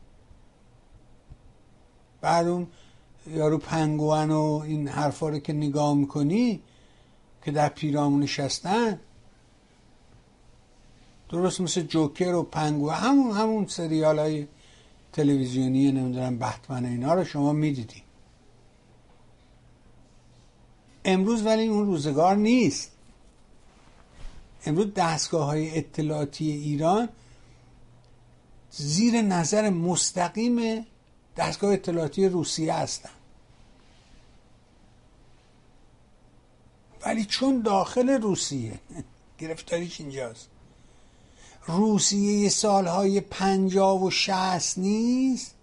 بعد اون یارو پنگوئن و این حرفا رو که نگاه میکنی که در پیرامون نشستن، درست مثل جوکر و پنگوئن، همون سریال های تلویزیونی نمیدونم بتمن اینا رو شما میدیدی. امروز ولی اون روزگار نیست. امروز دستگاه های اطلاعاتی ایران زیر نظر مستقیم دستگاه اطلاعاتی روسیه هستن، ولی چون داخل روسیه گرفتاریش اینجاست. روسیه سالهای 50 و 60 نیست.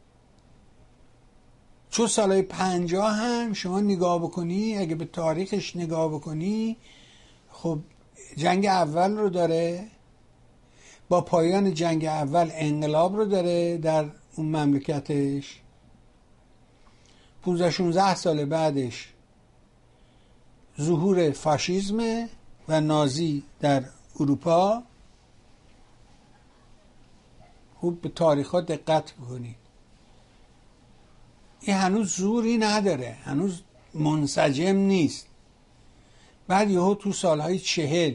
چون سالهای 50 هم شما نگاه بکنی، اگه به تاریخش نگاه بکنی، خب جنگ اول رو داره، با پایان جنگ اول انقلاب رو داره در اون مملکتش، 15-16 سال بعدش ظهور فاشیسم و نازی در اروپا. خوب به تاریخ ها دقت بکنید. این هنوز زوری نداره، هنوز منسجم نیست. بعد یهو تو سالهای 40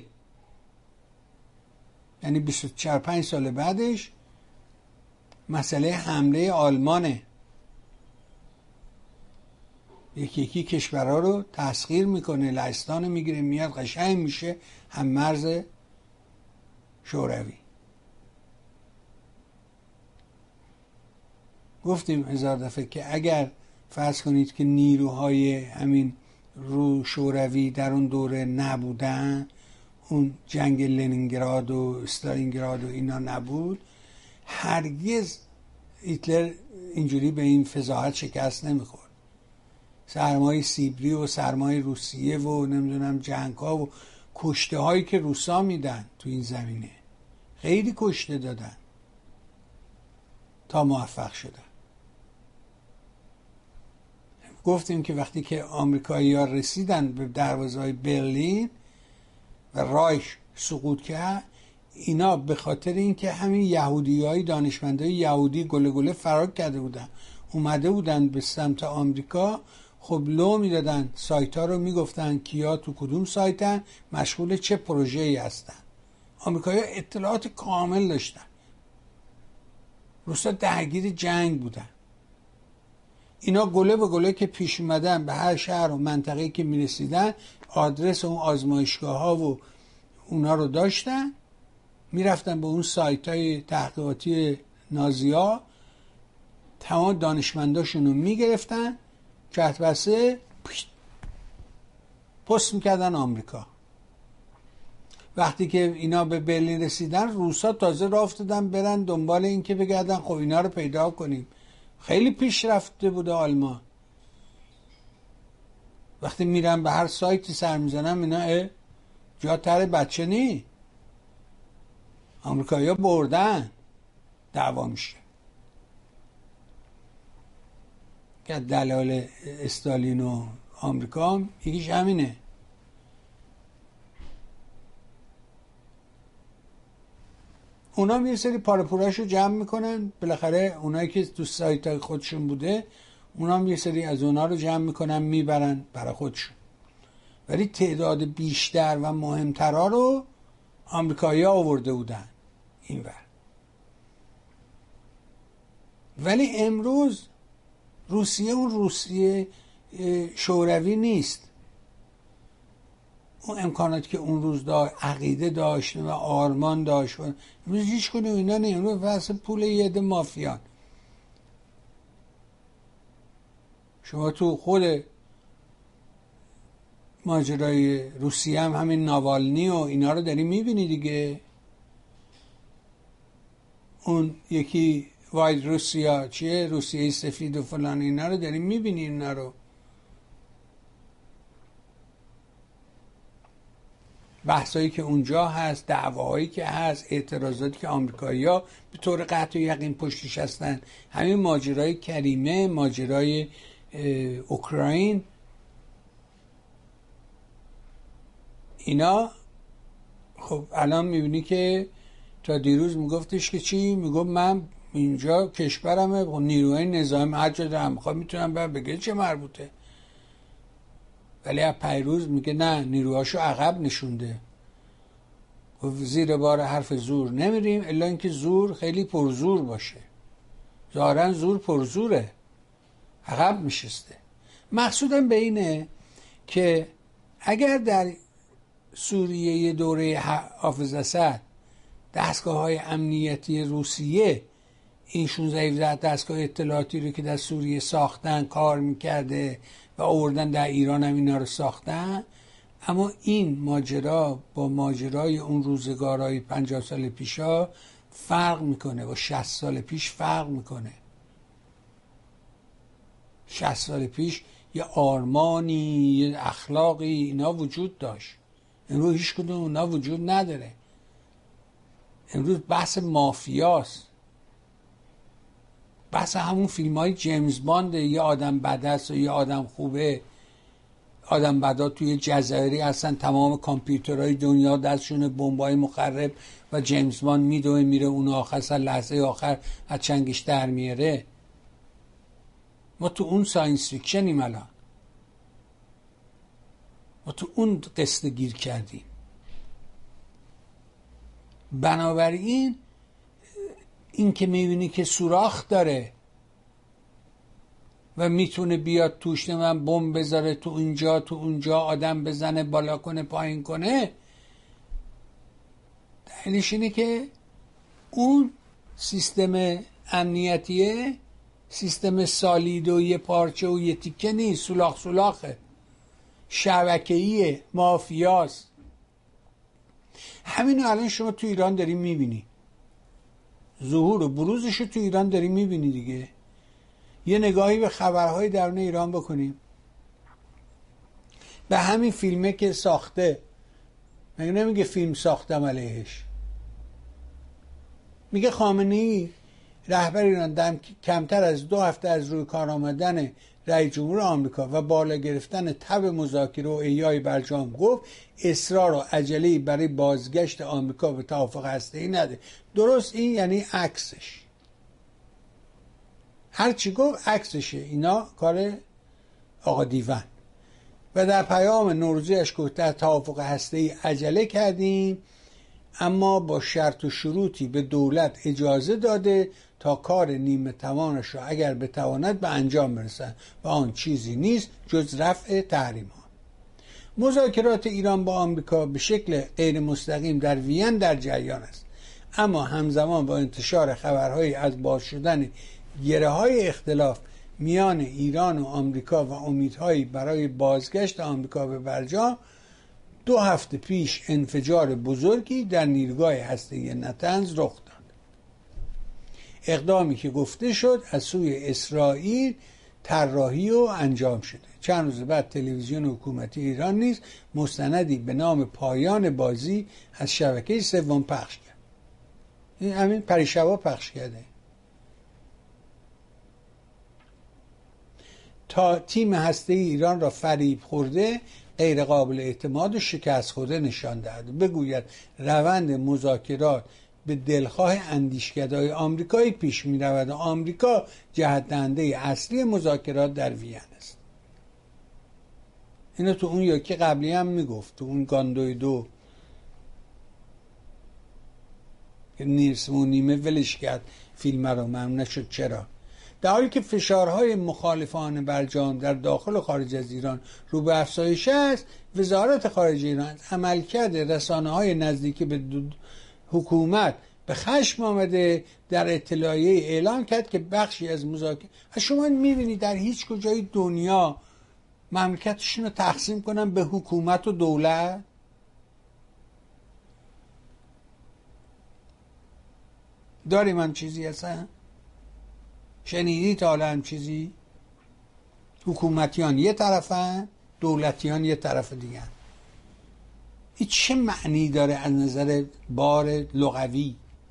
یعنی 24-25 سال بعدش مسئله حمله آلمانه، یکی یکی کشورها رو تسخیر میکنه، لهستان میگیره، میاد قشنگ میشه هم مرز شوروی. گفتیم هزار دفعه که اگر فرض کنید که نیروهای همین رو شوروی در اون دوره نبودن، اون جنگ لنینگراد و استالینگراد و اینا نبود، هرگز هیتلر اینجوری به این فضاحت شکست نمیخورد. سرمایه سیبری و سرمایه روسیه و نمیدونم جنگ ها و کشته هایی که روسا میدن تو این زمینه، خیلی کشته دادن تا موفق شدن. گفتیم که وقتی که آمریکایی ها رسیدن به دروازه های برلین و رایش سقوط کرد، اینا به خاطر اینکه همین یهودی های دانشمندای یهودی گله گله فرار کرده بودن، اومده بودن به سمت آمریکا، خب لو میدادن، سایت ها رو میگفتن کیا تو کدوم سایتن، مشغول چه پروژه‌ای هستن. آمریکایی ها اطلاعات کامل داشتن. روسا درگیر جنگ بودن. اینا گله به گله که پیش اومدن به هر شهر و منطقه‌ای که میرسیدن، آدرس اون آزمایشگاه ها و اونا رو داشتن، میرفتن به اون سایت های تحقیقاتی نازی ها، تمام دانشمنداشون رو میگرفتن، کتبسه پست میکردن آمریکا. وقتی که اینا به برلین رسیدن، روسا تازه راه افتادن برن دنبال این که بگردن خب اینا رو پیدا کنیم. خیلی پیش رفته بوده آلمان. وقتی میرن به هر سایتی سر میزنن، اینا جا تر بچه نی، آمریکایی ها بردن، دعوا میشه. که دلایل استالین و آمریکا یکیش همینه. اونا یه سری پاره‌پوره‌شو جمع میکنن، بالاخره اونایی که تو سایت خودشون بوده اونا یه سری از اونا رو جمع میکنن میبرن برای خودشون، ولی تعداد بیشتر و مهمترها رو آمریکایی‌ها آورده بودن اینور. ولی امروز روسیه اون روسیه شوروی نیست. اون امکاناتی که اون روز داشت، عقیده داشت و آرمان داشت، امروز هیچ کنه اینا نه. امروز واسه پول یه عده مافیان. شما تو خود ماجرای روسیه هم همین ناوالنی و اینا رو داری میبینی دیگه. اون یکی واید روسیا چیه، روسیه سفید و فلان، اینا رو داری میبینی. اینا رو بحثایی که اونجا هست، دعواهایی که هست، اعتراضاتی که آمریکایی‌ها به طور قطع و یقین پشتش هستن، همین ماجرای کریمه، ماجرای اوکراین، اینا خب الان میبینی که تا دیروز میگفتش که چی؟ میگفت من اینجا کشورمه، نیروهای نظامی هر جا دارم میخواد میتونم بگه چه مربوطه. ولی از پیروز میگه نه، نیروهاشو عقب نشونده، زیر بار حرف زور نمیریم الا اینکه زور خیلی پرزور باشه. ظاهرا زور پرزوره، عقب میشسته. مقصودم به اینه که اگر در سوریه یه دوره حافظ اسد دستگاه‌های امنیتی روسیه این 16 دستگاه اطلاعاتی رو که در سوریه ساختن کار میکرده و آوردن در ایران هم اینا رو ساختن، اما این ماجرا با ماجرای اون روزگارهای 50 سال پیشا فرق میکنه، با 60 سال پیش فرق میکنه. 60 سال پیش یه آرمانی، یه اخلاقی اینا وجود داشت. امروز هیچ کدوم اونا وجود نداره. امروز بحث مافیاست، بحث همون فیلم های جیمز بانده، یه آدم بدست و یه آدم خوبه. آدم بدا توی جزایری هستن، تمام کامپیوترهای دنیا دستشون بمبای مخرب و جیمز باند میدوه میره اون آخر لحظه آخر از چنگش در میاره. ما تو اون ساینس فیکشنیم الان، ما تو اون قصه گیر کردیم. بنابراین این که میبینی که سوراخ داره و میتونه بیاد توش، من بمب بذاره تو اینجا تو اونجا، آدم بزنه، بالا کنه، پایین کنه، دلیلش اینه که اون سیستم امنیتیه سیستم سالید و یه پارچه و یه تیکه نیست، سولاخ سولاخه، شبکه‌ایه، مافیاست. همینو الان شما تو ایران داری میبینی، ظهور و بروزشو تو ایران داری میبینی دیگه. یه نگاهی به خبرهای درون ایران بکنیم، به همین فیلمه که ساخته، مگه نمیگه فیلم ساختم علیهش؟ میگه خامنه‌ای رهبر ایران کمتر از 2 هفته از روی کار آمدن رئیس جمهور آمریکا و بالا گرفتن تب مذاکره و احیای برجام گفت اصرار و عجله‌ای برای بازگشت آمریکا به توافق هسته‌ای نده. درست، این یعنی عکسش، هر چی گفت عکسشه، اینا کار آقا دیوان. و در پیام نوروزیش گفت در توافق هسته‌ای عجله کردیم، اما با شرط و شروطی به دولت اجازه داده تا کار نیمه توانش را اگر بتواند به انجام برسد و آن چیزی نیست جز رفع تحریم ها. مذاکرات ایران با آمریکا به شکل غیر مستقیم در وین در جریان است، اما همزمان با انتشار خبرهایی از باز شدن گره‌های اختلاف میان ایران و آمریکا و امیدهایی برای بازگشت آمریکا به برجام، 2 هفته پیش انفجار بزرگی در نیروگاه هسته‌ای نتنز رخ داد. اقدامی که گفته شد از سوی اسرائیل طراحی و انجام شده. چند روز بعد تلویزیون حکومتی ایران نیز مستندی به نام پایان بازی از شبکه 3 پخش کرد. این همین پریشبا پخش کرده. تا تیم هسته‌ای ایران را فریب خورده، غیر قابل اعتماد و شکست خورده نشان دهد. بگوید روند مذاکرات به دلخواه اندیشکدهای آمریکایی پیش می رود و آمریکا جهت دهنده اصلی مذاکرات در وین است. اینو تو اون یکی قبلی هم میگفت، تو اون گاندوی 2 که نیرس نیمه ولش کرد فیلم رو، ممنون نشد چرا. در حالی که فشارهای مخالفان برجام در داخل و خارج از ایران رو به افزایش است، وزارت خارجه ایران عملکرد رسانه‌های نزدیکی به حکومت به خشم آمده در اطلاعیه اعلام کرد که بخشی از مذاکرات، شما می‌بینید در هیچ کجای دنیا مملکتشون رو تقسیم کنن به حکومت و دولت. داریم هم چیزی هستن؟ شنیدی تا حالا هم چیزی؟ حکومتیان یه طرفن، دولتیان یه طرف دیگه. این چه معنی داره از نظر بار لغوی؟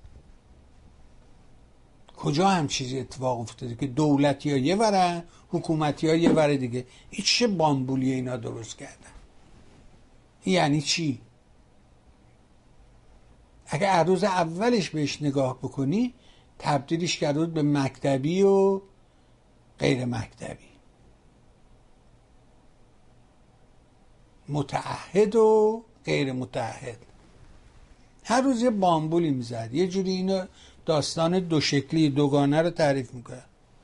کجا هم چیزی اتفاق افتاده که دولتی ها یه ورن، حکومتی ها یه ور دیگه؟ این چه بامبولی اینا درست کردن؟ یعنی چی؟ اگه عروض اولش بهش نگاه بکنی تبدیلش کرده به مکتبی و غیر مکتبی، متعهد و غیر متعهد. هر روز یه بامبولی میزد، یه جوری اینو داستان دو شکلی دوگانه رو تعریف میکنه.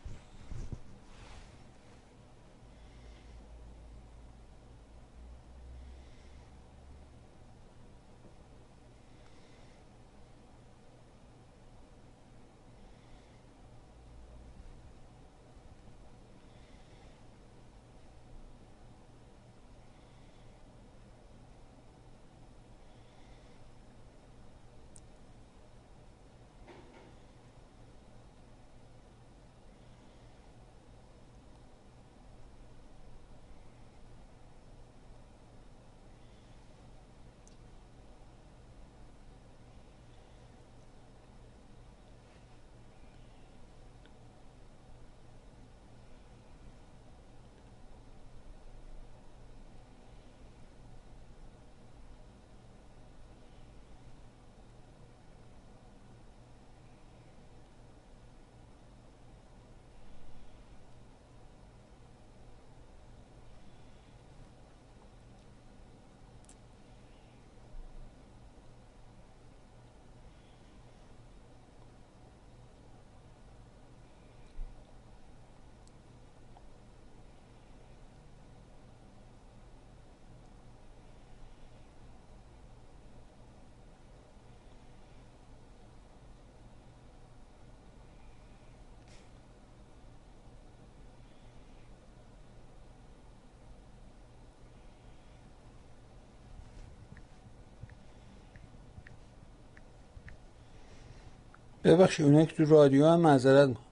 ببخشید اونایی که تو رادیو هم معذرت می‌خوام.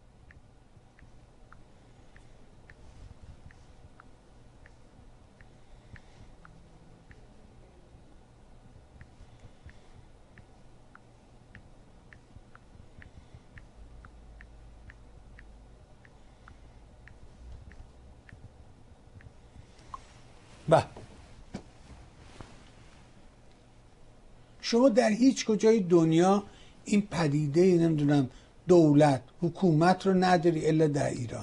شما در هیچ کجای دنیا این پدیده نمیدونم دولت حکومت رو نداری الا در ایران.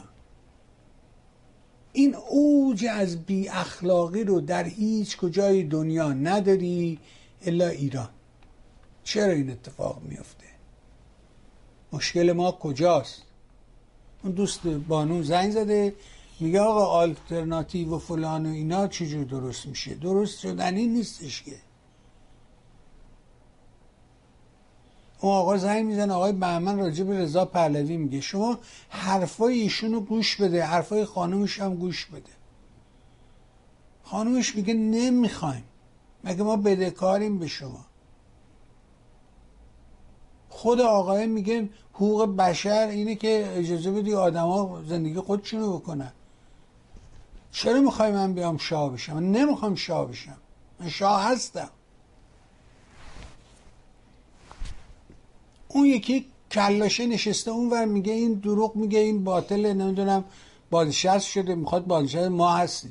این اوج از بی اخلاقی رو در هیچ کجای دنیا نداری الا ایران. چرا این اتفاق میفته؟ مشکل ما کجاست؟ اون دوست بانو زنگ زده میگه آقا آلترناتیو و فلان و اینا چجور درست میشه؟ درست شدنی نیستش که. اون آقا زنگ میزنه آقای بهمن راجع به رضا پهلوی میگه شما حرفای ایشونو گوش بده، حرفای خانومش هم گوش بده. خانومش میگه نمیخوایم، مگه ما بدهکاریم به شما؟ خود آقای میگه حقوق بشر اینه که اجازه بدی آدم ها زندگی خودشونو بکنن. چرا میخوای من بیام شاه بشم؟ من نمیخوام شاه بشم، من شاه هستم. اون یکی کلاشه نشسته اون ور میگه این دروغ میگه، این باطله، نمیدونم بازنشسته شده میخواد بازنشسته ما هستیم.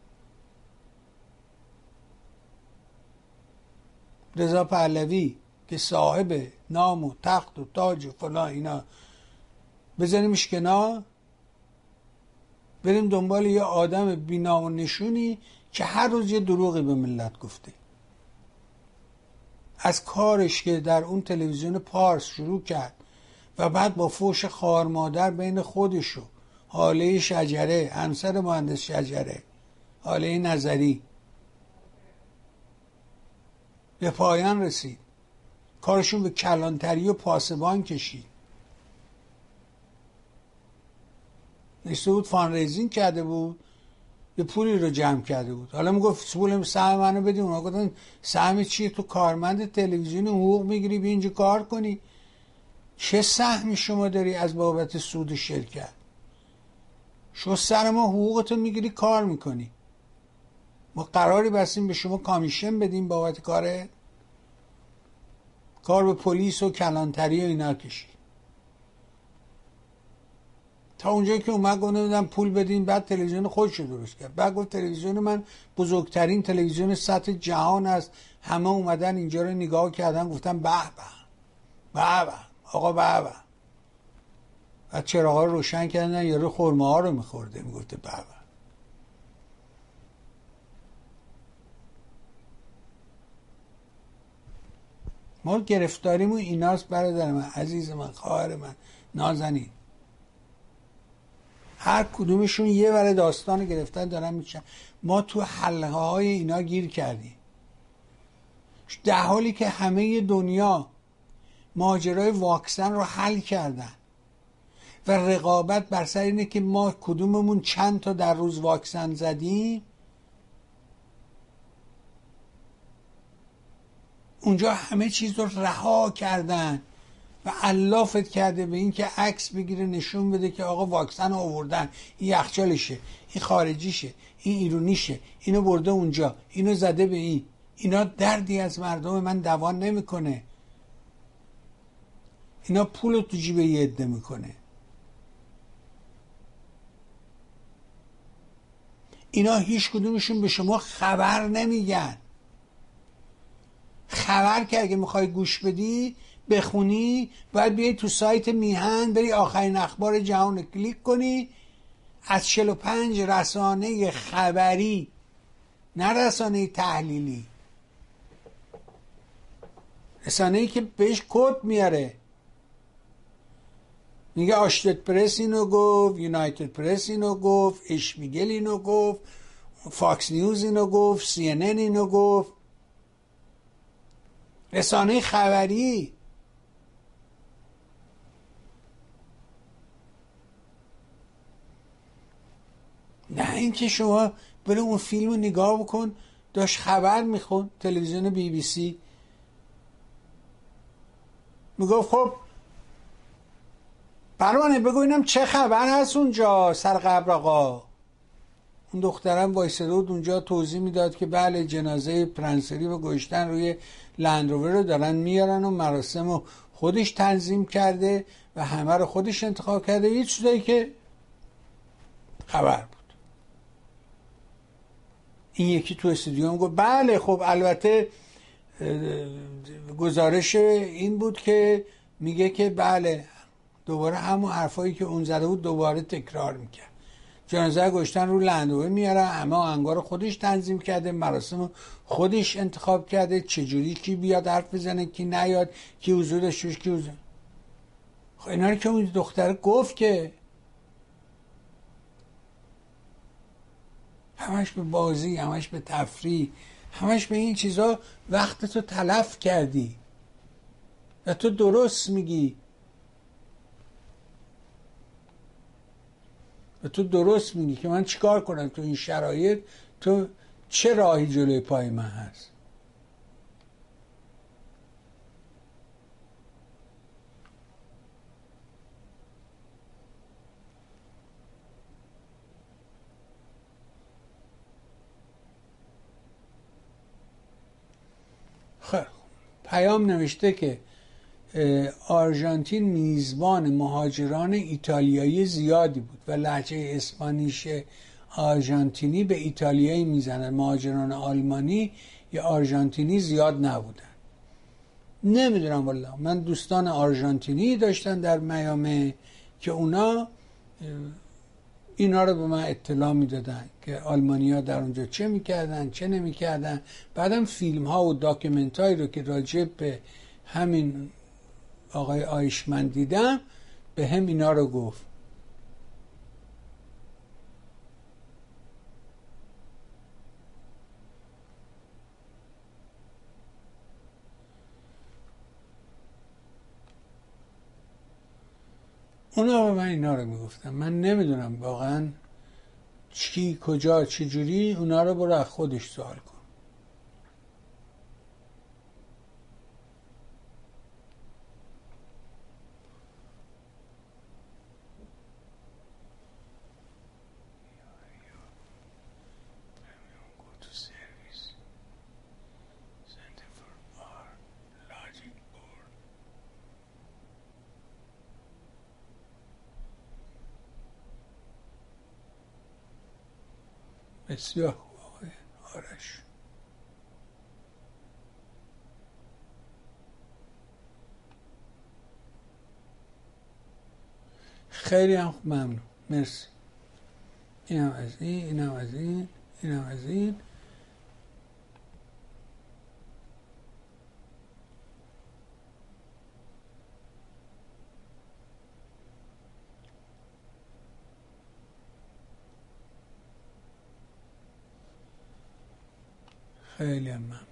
رضا پهلوی که صاحب نام و تخت و تاج و فلان اینا بزنیمش کنار، بریم دنبال یه آدم بی نام و نشونی که هر روز یه دروغی به ملت گفته. از کارش که در اون تلویزیون پارس شروع کرد و بعد با فحش خوار مادر بین خودشو، حاله شجره، همسر مهندس شجره، حاله نظری، به پایان رسید. کارشون به کلانتری و پاسبان کشید. نشته بود فاندریزینگ کرده بود، یه پولی رو جمع کرده بود. حالا میگفت پول سهم منو بدی. اونا گفتن سهم چیه؟ تو کارمند تلویزیون حقوق میگیری بیا اینجا کار کنی. چه سهمی شما داری از بابت سود شرکت؟ شما سر ما حقوقتو میگیری کار میکنی. ما قراری بستیم به شما کامیشن بدیم بابت کار به پلیس و کلانتری و اینا کشی. تا اونجایی که اومد گفت نمیدونم پول بدین. بعد تلویزیون خودش رو درست کرد. بعد گفت تلویزیون من بزرگترین تلویزیون سطح جهان است. همه اومدن اینجا رو نگاه کردن گفتن به به به به آقا به به. بعد چراغا رو روشن کردن، یارو خرما ها رو میخورده میگفته به به. ما گرفتاریمون ایناست برادر من، عزیز من، خواهر من، نازنین. هر کدومشون یه ور داستان گرفتن دارن میشن. ما تو حلقه های اینا گیر کردیم، در حالی که همه دنیا ماجرای واکسن رو حل کردن و رقابت بر سر اینه که ما کدوممون چند تا در روز واکسن زدیم. اونجا همه چیز رو رها کردن و علافت کرده به این که عکس بگیره نشون بده که آقا واکسن آوردن، این یخچالشه، این خارجیشه، این ایرونیشه، اینو برده اونجا، اینو زده به این. اینا دردی از مردم من دوان نمیکنه. اینا پول تو جیب یه عده میکنه. اینا هیچ کدومشون به شما خبر نمیگن. خبر که اگه میخوای گوش بدی بخونی باید بیای تو سایت میهن، بری آخرین اخبار جهان کلیک کنی، از 45 رسانه خبری، نه رسانه تحلیلی، رسانه‌ای که بهش کد میاره، میگه آشتت پرس اینو گفت، یونایتد پرس اینو گفت، اشمیگل اینو گفت، فاکس نیوز اینو گفت، CNN اینو گفت. رسانه خبری. نه اینکه شما برو اون فیلم رو نگاه بکن، داشت خبر میخون تلویزیون BBC، میگفت خب پروانه بگو اینم چه خبر هست اونجا سر قبر آقا. اون دخترم وایساده بود اونجا توضیح میداد که بله جنازه پرنسری و گشتن روی لندروور رو دارن میارن و مراسم رو خودش تنظیم کرده و همه رو خودش انتخاب کرده. یه چیزایی که خبر بود. این یکی تو استودیو هم گفت بله خب البته گزارش این بود که میگه که بله دوباره همون حرفایی که اون زده بود دوباره تکرار میکرد. جنازه گشتن رو لندروور میاره، همه آهنگا رو خودش تنظیم کرده، مراسم رو خودش انتخاب کرده، چجوری کی بیاد حرف بزنه کی نیاد، کی حضور داشته کی حضور. خب اینا رو که اون دختر گفت که همش به بازی، همش به تفریح، همش به این چیزا وقتتو تلف کردی و تو درست میگی و تو درست میگی که من چیکار کنم تو این شرایط، تو چه راهی جلوی پای من هست. خب پیام نوشته که آرژانتین میزبان مهاجران ایتالیایی زیادی بود و لهجه اسپانیش آرژانتینی به ایتالیایی میزنن. مهاجران آلمانی یا آرژانتینی زیاد نبودن. نمیدونم والله. من دوستان آرژانتینی داشتن در میامی که اونا اینا رو به من اطلاع میدادن که آلمانی‌ها در اونجا چه میکردن چه نمیکردن. بعدم فیلم ها و داکیومنت هایی رو که راجع به همین آقای آیشمن دیدم به هم اینا رو گفت. اونا به من اینا رو میگفتن. من نمیدونم واقعا چی کجا چه جوری. اونا رو برو از خودش سوال کن. بسیار خوب آقای آرش. خیلی هم ممنون. مرسی. اینم از این، اینم از این، اینم از این. خیلی هم ممنون.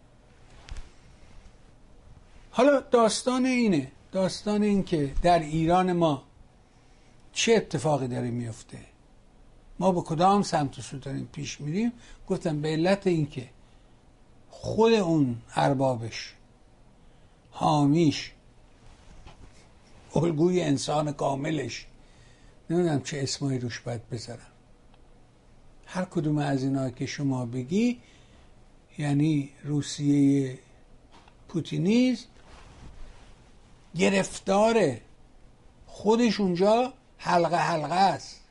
حالا داستان اینه، داستان این که در ایران ما چه اتفاقی داره میفته، ما به کدام سمت و سو داریم پیش میریم. گفتم به علت این که خود اون اربابش، حامیش، الگوی انسان کاملش، نمیدونم چه اسمایی روش باید بذارم، هر کدوم از اینا که شما بگی، یعنی روسیه پوتینیز گرفتاره، خودش اونجا حلقه حلقه است،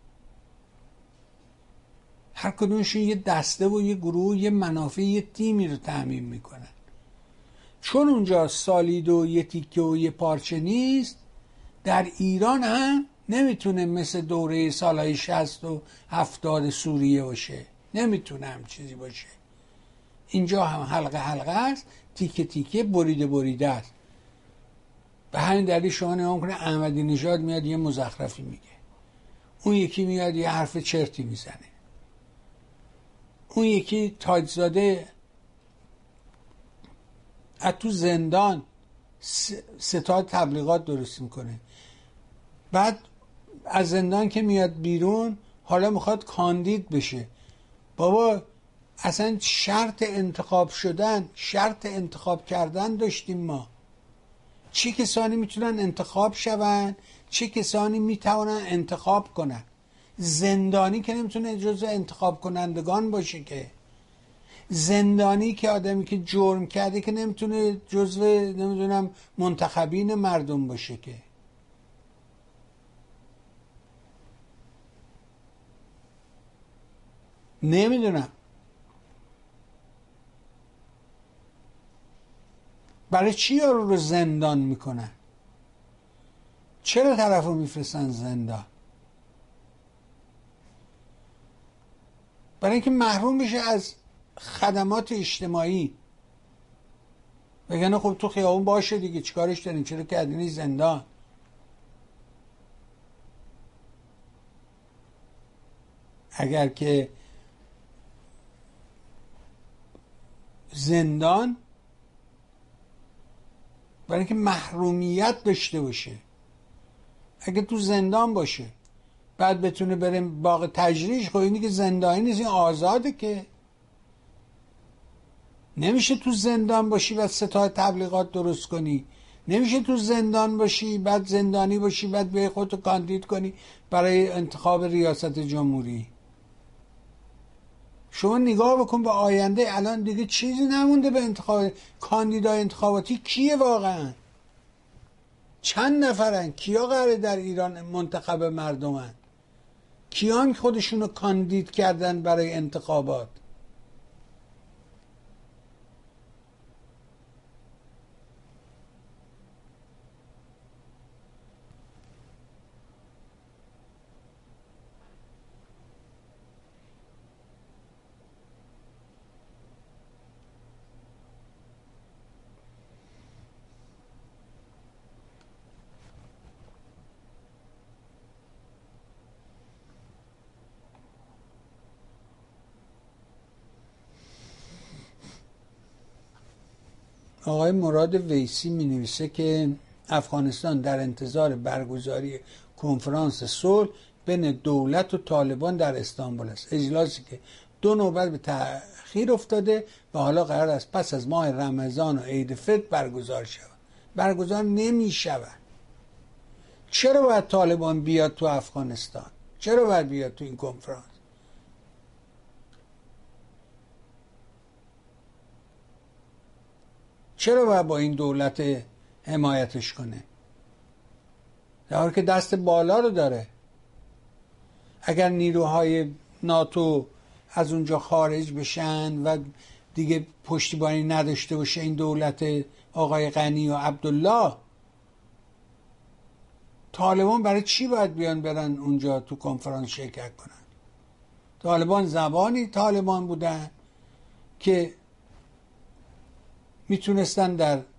هر کدومشون یه دسته و یه گروه، یه منافع، یه تیمی رو تأمین میکنن. چون اونجا سالید و یه تیکه و یه پارچه نیست، در ایران هم نمیتونه مثل دوره سالهای 60 و 70 سوریه باشه، نمیتونه هم چیزی باشه. اینجا هم حلقه حلقه است، تیکه تیکه، بریده بریده است. به همین دلیل شما نگاه کنه احمدی نژاد میاد یه مزخرفی میگه، اون یکی میاد یه حرف چرتی میزنه، اون یکی تاجزاده از تو زندان ستاد تبلیغات درست میکنه، بعد از زندان که میاد بیرون حالا میخواد کاندید بشه. بابا اصلا شرط انتخاب شدن، شرط انتخاب کردن داشتیم ما. چه کسانی میتونن انتخاب شون، چه کسانی میتونن انتخاب کنن. زندانی که نمیتونه جزو انتخاب کنندگان باشه، که زندانی که آدمی که جرم کرده که نمیتونه جزو نمیدونم منتخبین مردم باشه. که نمیدونم برای چی یارو رو زندان میکنن، چرا طرف رو میفرستن زندان؟ برای اینکه محروم بشه از خدمات اجتماعی. بگن خب تو خیابون باشه دیگه، چیکارش دارین، چرا کردینی زندان؟ اگر که زندان برای اینکه محرومیت داشته باشه، اگه تو زندان باشه بعد بتونه بریم باغ تجریش، خب اینی که زندانی نیست، این آزاده. که نمیشه تو زندان باشی و ستاد تبلیغات درست کنی، نمیشه تو زندان باشی بعد زندانی باشی بعد به خودتو کاندید کنی برای انتخاب ریاست جمهوری. شما نگاه بکن به آینده، الان دیگه چیزی نمونده به انتخاب. کاندیدای انتخاباتی کیه واقعا؟ چند نفرن؟ کیا قراره در ایران منتخب مردمن؟ کیان خودشونو کاندید کردن برای انتخابات؟ آقای مراد ویسی می نویسه که افغانستان در انتظار برگزاری کنفرانس صلح بین دولت و طالبان در استانبول است، اجلاسی که 2 نوبت به تأخیر افتاده و حالا قرار است پس از ماه رمضان و عید فطر برگزار شود. برگزار نمی شود. چرا باید طالبان بیاد تو افغانستان؟ چرا باید بیاد تو این کنفرانس؟ چرا باید با این دولت حمایتش کنه؟ در حالی که دست بالا رو داره. اگر نیروهای ناتو از اونجا خارج بشن و دیگه پشتیبانی نداشته باشه این دولت آقای غنی و عبدالله، طالبان برای چی باید بیان برن اونجا تو کنفرانس شرکت کنن؟ طالبان زبانی طالبان بودن که میتونستن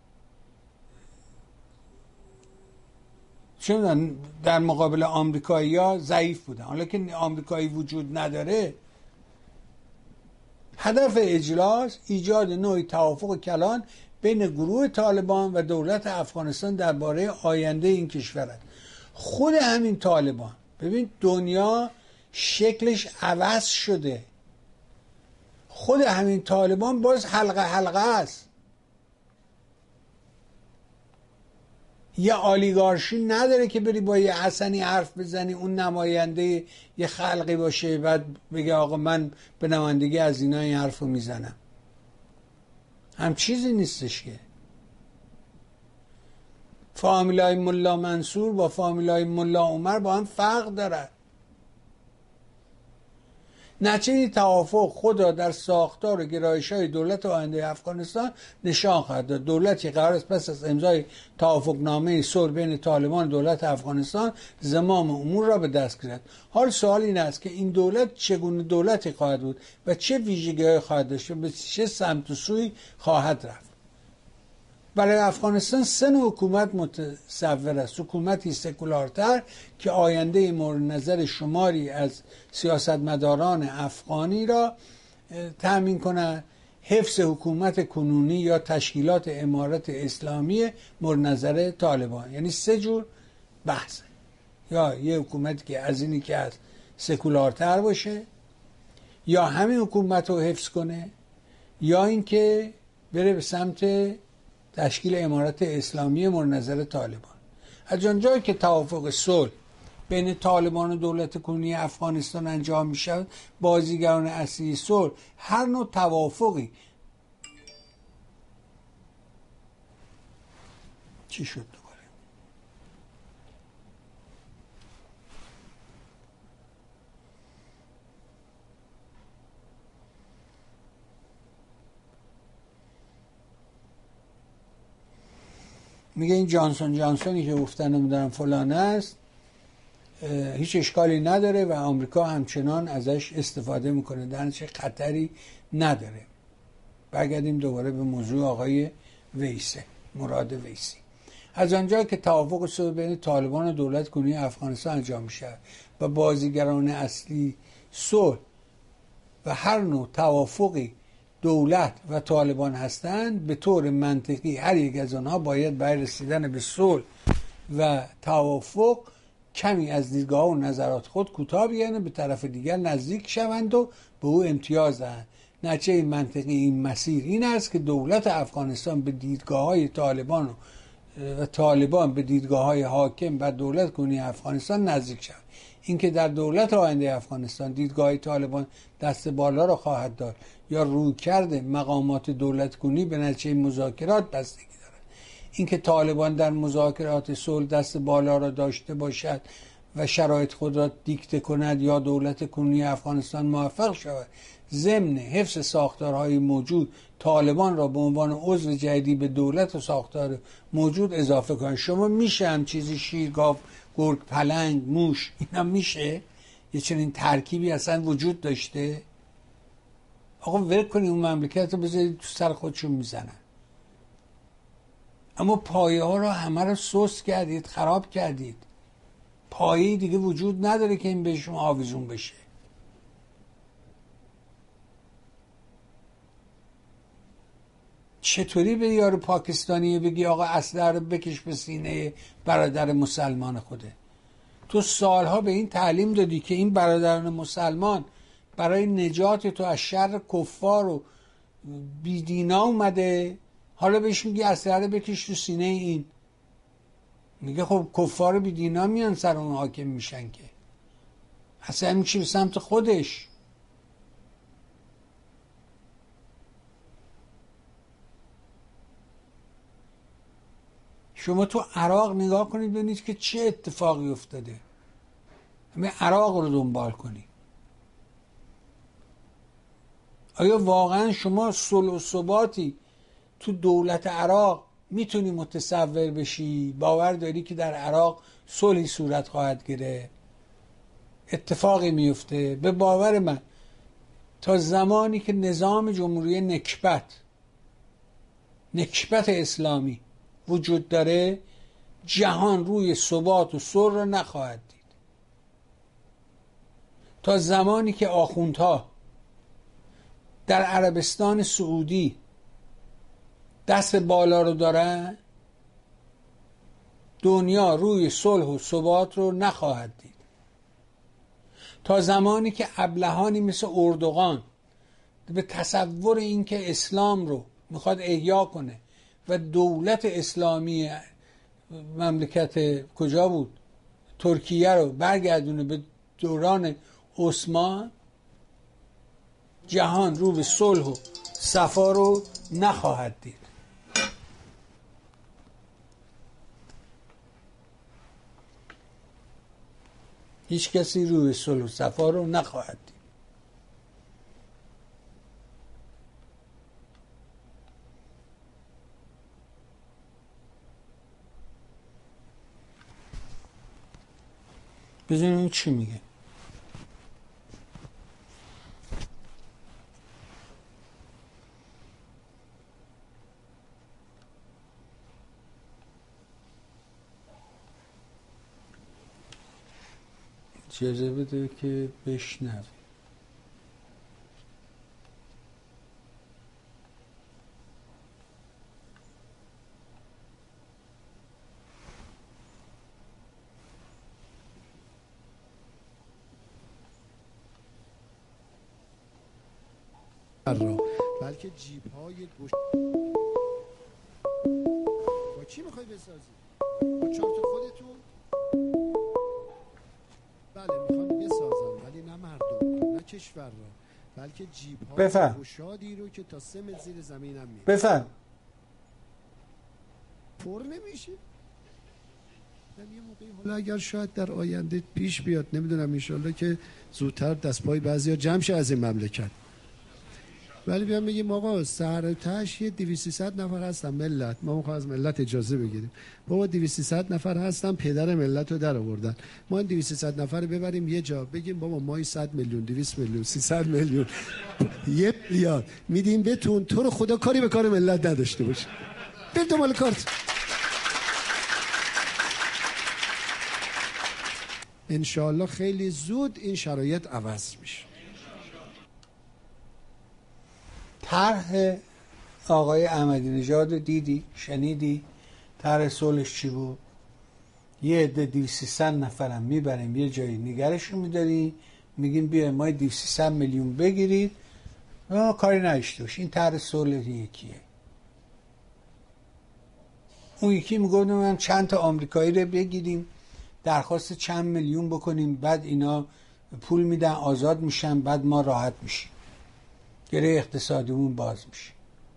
در مقابل آمریکایی‌ها ضعیف بودن. حالا که آمریکایی وجود نداره، هدف اجلاس ایجاد نوعی توافق کلان بین گروه طالبان و دولت افغانستان درباره آینده این کشور است. خود همین طالبان، ببین دنیا شکلش عوض شده، خود همین طالبان باز حلقه است. یه آلیگارشی نداره که بری با یه حسنی حرف بزنی اون نماینده یه خلقی باشه بعد بگه آقا من به نمایندگی از اینا این حرف رو میزنم. هم چیزی نیستش که. فامیلای ملا منصور با فامیلای ملا عمر با هم فرق داره. نتیجه توافق خود را در ساختار و گرایش‌های دولت آینده افغانستان نشان خواهد داد. دولتی قرار است پس از امضای توافقنامه صلح بین طالبان و دولت افغانستان زمام امور را به دست گیرد. حال سوال این است که این دولت چگونه دولتی خواهد بود و چه ویژگی‌هایی خواهد داشت و به چه سمت و سوی خواهد رفت. برای افغانستان 3 نوع حکومت متصور است. حکومتی سکولارتر که آینده مورد نظر شماری از سیاستمداران افغانی را تأمین کند، حفظ حکومت کنونی یا تشکیلات امارت اسلامی مورد نظر طالبان. یعنی 3 جور بحث. یا یه حکومتی که از اینی که از سکولارتر باشه، یا همین حکومت رو حفظ کنه، یا اینکه بره به سمت تشکیل امارت اسلامی مورد نظر طالبان. از آنجایی که توافق صلح بین طالبان و دولت کنونی افغانستان انجام می شود، بازیگران اصلی صلح هر نوع توافقی چی شد دوباره؟ میگه این جانسونی که گفتن نمیدونم فلان است هیچ اشکالی نداره و آمریکا همچنان ازش استفاده میکنه، در چه خطری نداره. برگردیم دوباره به موضوع آقای ویسه، مراد ویسی. از آنجا که توافق صلح بین طالبان و دولت کنونی افغانستان انجام میشه و بازیگران اصلی صلح و هر نوع توافقی دولت و طالبان هستند، به طور منطقی هر یک از آنها باید برای رسیدن به صلح و توافق کمی از دیدگاه و نظرات خود کوتاه بیایند، به طرف دیگر نزدیک شوند و به او امتیاز دهند. نتیجه منطقی این مسیر این است که دولت افغانستان به دیدگاه‌های طالبان و طالبان به دیدگاه‌های حاکم و دولت کنونی افغانستان نزدیک شوند. اینکه در دولت آینده افغانستان دیدگاه طالبان دست بالا را خواهد داد یا رویکرد مقامات دولت کنونی به نتیجه مذاکرات بستگی دارد. اینکه طالبان در مذاکرات صلح دست بالا را داشته باشد و شرایط خود را دیکته کند یا دولت کنونی افغانستان موفق شود ضمن حفظ ساختارهای موجود طالبان را به عنوان عضو جدیدی به دولت و ساختار موجود اضافه کنند. شما میشه هم چیزی شیر، گاو، گرگ، پلنگ، موش، اینا میشه؟ یه چنین ترکیبی اصلا وجود داشته؟ آقا ول کنید اون مملکت رو، بذارید تو سر خودشون میزنن. اما پایه ها رو همه رو سست کردید، خراب کردید. پایه دیگه وجود نداره که این به شما آویزون بشه. چطوری به یارو پاکستانی بگی آقا اسلحه رو بکش به سینه برادر مسلمان خوده؟ تو سالها به این تعلیم دادی که این برادران مسلمان برای نجات تو از شر کفار و بیدینا اومده، حالا بهش میگی اسلحه رو بکش تو سینه این. میگه خب کفار و بیدینا میان سر اون حاکم میشن که اصلا میشه به سمت خودش. شما تو عراق نگاه کنید ببینید که چه اتفاقی افتاده، همه عراق رو دنبال کنید. آیا واقعا شما صلح و ثباتی تو دولت عراق میتونی متصور بشی؟ باور داری که در عراق صلحی صورت خواهد گرفت؟ اتفاقی میفته؟ به باور من تا زمانی که نظام جمهوری نکبت اسلامی وجود داره، جهان روی ثبات و صلح را نخواهد دید. تا زمانی که آخوندها در عربستان سعودی دست بالا رو دارن، دنیا روی صلح و ثبات رو نخواهد دید. تا زمانی که ابلهانی مثل اردوغان به تصور این که اسلام رو میخواد احیا کنه و دولت اسلامی مملکت کجا بود؟ ترکیه رو برگردونه به دوران عثمان، جهان رو به صلح و صفا رو نخواهد دید. هیچ کسی رو به صلح و صفا رو نخواهد دید. بزنیم چی میگه. اجازه بده که بشنویم. بلکه جیب های با چی میخوای بسازی؟ با چارت خودتون؟ بله میخوام بسازم، ولی نه مردم نه کشور را، بلکه جیب های گشادی رو که تا 3 متر زیر زمین هم میره. بفهم. پر نمیشه. یه موقعی حالا اگر شاید در آینده پیش بیاد، نمیدونم، انشالله که زودتر دست پای بعضیا جمع شه از این مملکت، ولی بیان بگیم آقا سر تاش یه 200-300 نفر هستن ملت، ما میخوایم از ملت اجازه بگیریم، بابا 200-300 نفر هستن پدر ملت رو در آوردن، ما این 200-300 نفر رو ببریم یه جا بگیم بابا ما 100 میلیون 200 میلیون 300 میلیون 1 میلیارد میدیم بهتون، تو رو خدا کاری به کار ملت نداشته باشه، برید دنبال کارت. انشالله خیلی زود این شرایط عوض میشه. طرح آقای احمدی نژاد دیدی؟ شنیدی؟ طرح صلحش چی بود؟ یه عده 200-300 نفرم میبریم یه جایی نگرشون میداریم، میگیم بیایم ما 200-300 میلیون بگیرید، کاری نداشته باش. این طرح صلح یکیه. اون یکی میگفت من چند تا آمریکایی رو بگیریم درخواست چند میلیون بکنیم، بعد اینا پول میدن آزاد میشن، بعد ما راحت میشیم، گره اقتصادیمون باز میشه.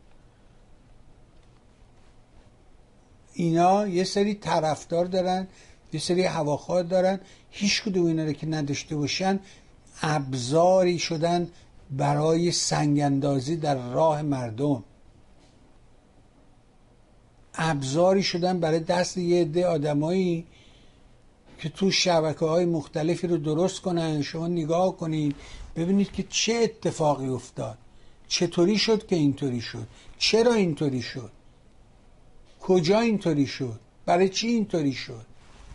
اینا یه سری طرفدار دارن، یه سری هواخواه دارن، هیچ کدوم اینا رو که نداشته باشن ابزاری شدن برای سنگاندازی در راه مردم، ابزاری شدن برای دست یه عده آدمایی که تو شبکه‌های مختلفی رو درست کنن. شما نگاه کنید ببینید که چه اتفاقی افتاد، چطوری شد که اینطوری شد، چرا اینطوری شد، کجا اینطوری شد، برای چی اینطوری شد.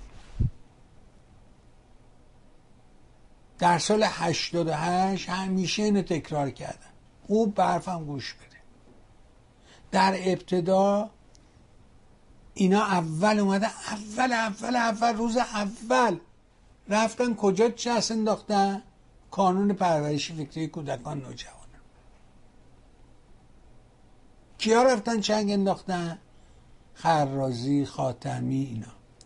در سال 88 همیشه اینو تکرار کردم، خوب به حرفم گوش بده. در ابتدا اینا اول اومدن، اول روز اول رفتن کجا چسب انداختن؟ کانون پرورش فکری کودکان نوجوانان. کیا رفتن چنگ انداختن؟ خرازی، خاتمی، اینا.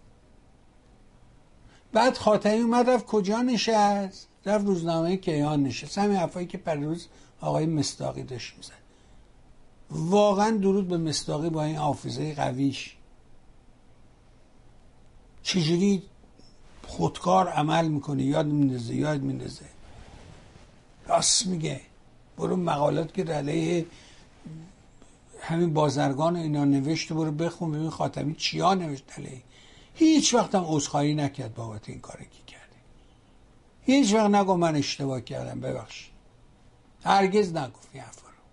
بعد خاتمی اومد رفت کجا نشست؟ رفت روزنامه کیهان نشست. همین حرفایی که پریروز آقای مصداقی داشت میزد. واقعا درود به مصداقی با این حافظه قویش، چجوری خودکار عمل میکنه، یاد میندازه. راست میگه. برو مقالات که علیه همین بازرگان اینا نوشته برو بخون ببین خاتمی چیا نوشت علیه. هیچ وقت هم عذرخواهی نکرد بابت این کاری که کرده. هیچ وقت نگو من اشتباه کردم ببخشید. هرگز نگفت این حرفا رو.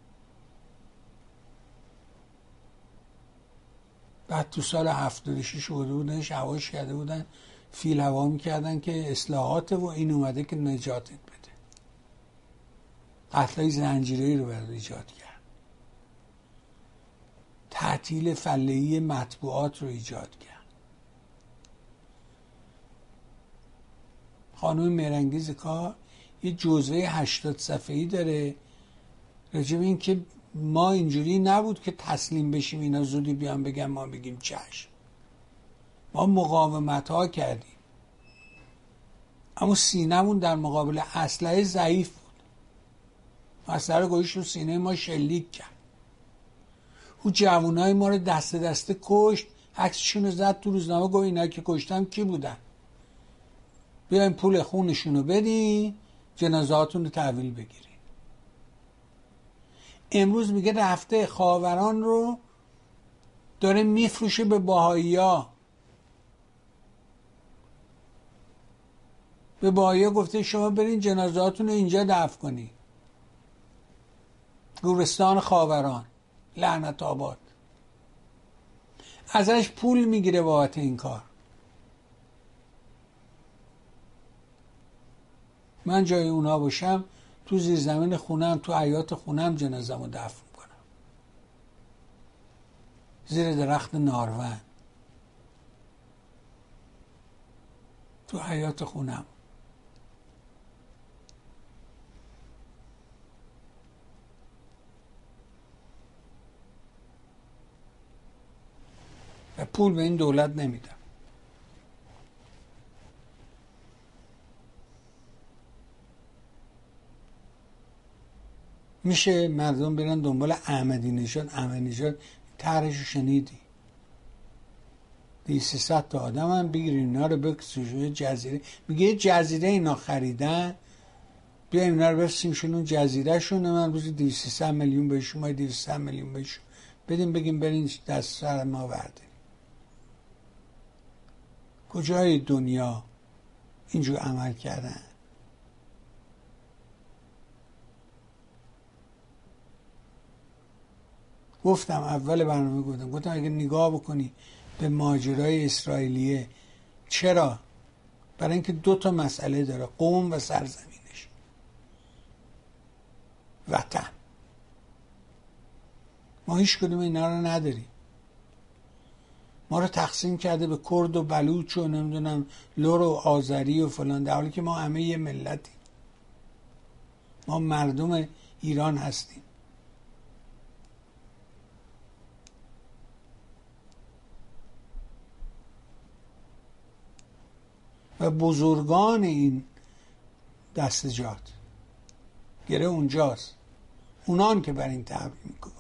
بعد تو سال 76 بوده بودن شواش کرده بودن فیل هوا میکردن که اصلاحات و این اومده که نجاتت بده. قتلای زنجیره‌ای رو برای ایجاد کرد. تعطیل فله‌ای مطبوعات رو ایجاد کرد. خانم مهرانگیز کار یه جزوه 80 صفحه‌ای داره راجع به این که ما اینجوری نبود که تسلیم بشیم اینا زودی بیان بگن ما بگیم چشم. ما مقاومت ها کردیم. اما سینمون در مقابل اسلحه ضعیف بود. اسلحه رو گوش رو سینه ما شلیک کرد. او جوانای ما رو دسته کشت، عکسشون رو زد تو روزنامه گفت اینا که کشتم کی بودن؟ بیاین پول خونشون رو بدین جنازهاتون رو تحویل بگیرین. امروز میگه رفته خاوران رو داره میفروشه به بهائی‌ها. به بهائی‌ها گفته شما برین جنازهاتون رو اینجا دفن کنین. گورستان خاوران، لعنت آباد. ازش پول میگیره بابت این کار. من جای اونا باشم تو زیرزمین خونم، تو حیاط خونم جنازه‌مو دفن کنم. زیر درخت نارون تو حیاط خونم. و پول به این دولت نمیدم. میشه مردم برن دنبال احمدی نژاد طرحشو شنیدی؟ 300 تا آدم هم بگیرین اینا رو بکشون جزیره. میگه جزیره اینا خریدن، بیایم اینا رو بفرستیمشون اون جزیره شون، من روزی 200 میلیون بهشون، ما 200 میلیون بهشون بدیم، بگیم برین دست سر ما وردین. کجای دنیا اینجور عمل کردن؟ گفتم اول برنامه گفتم اگه نگاه بکنی به ماجرای اسرائیلیه، چرا؟ برای اینکه 2 مسئله داره، قوم و سرزمینش، وطن. ما هیچ کدوم اینا رو نداریم. ما رو تقسیم کرده به کرد و بلوچ و نمیدونم لور و آذری و فلان، در حالی که ما همه یه ملتیم. ما مردم ایران هستیم. و بزرگان این دستجات گره اونجاست، اونان که بر این تبر میکنن.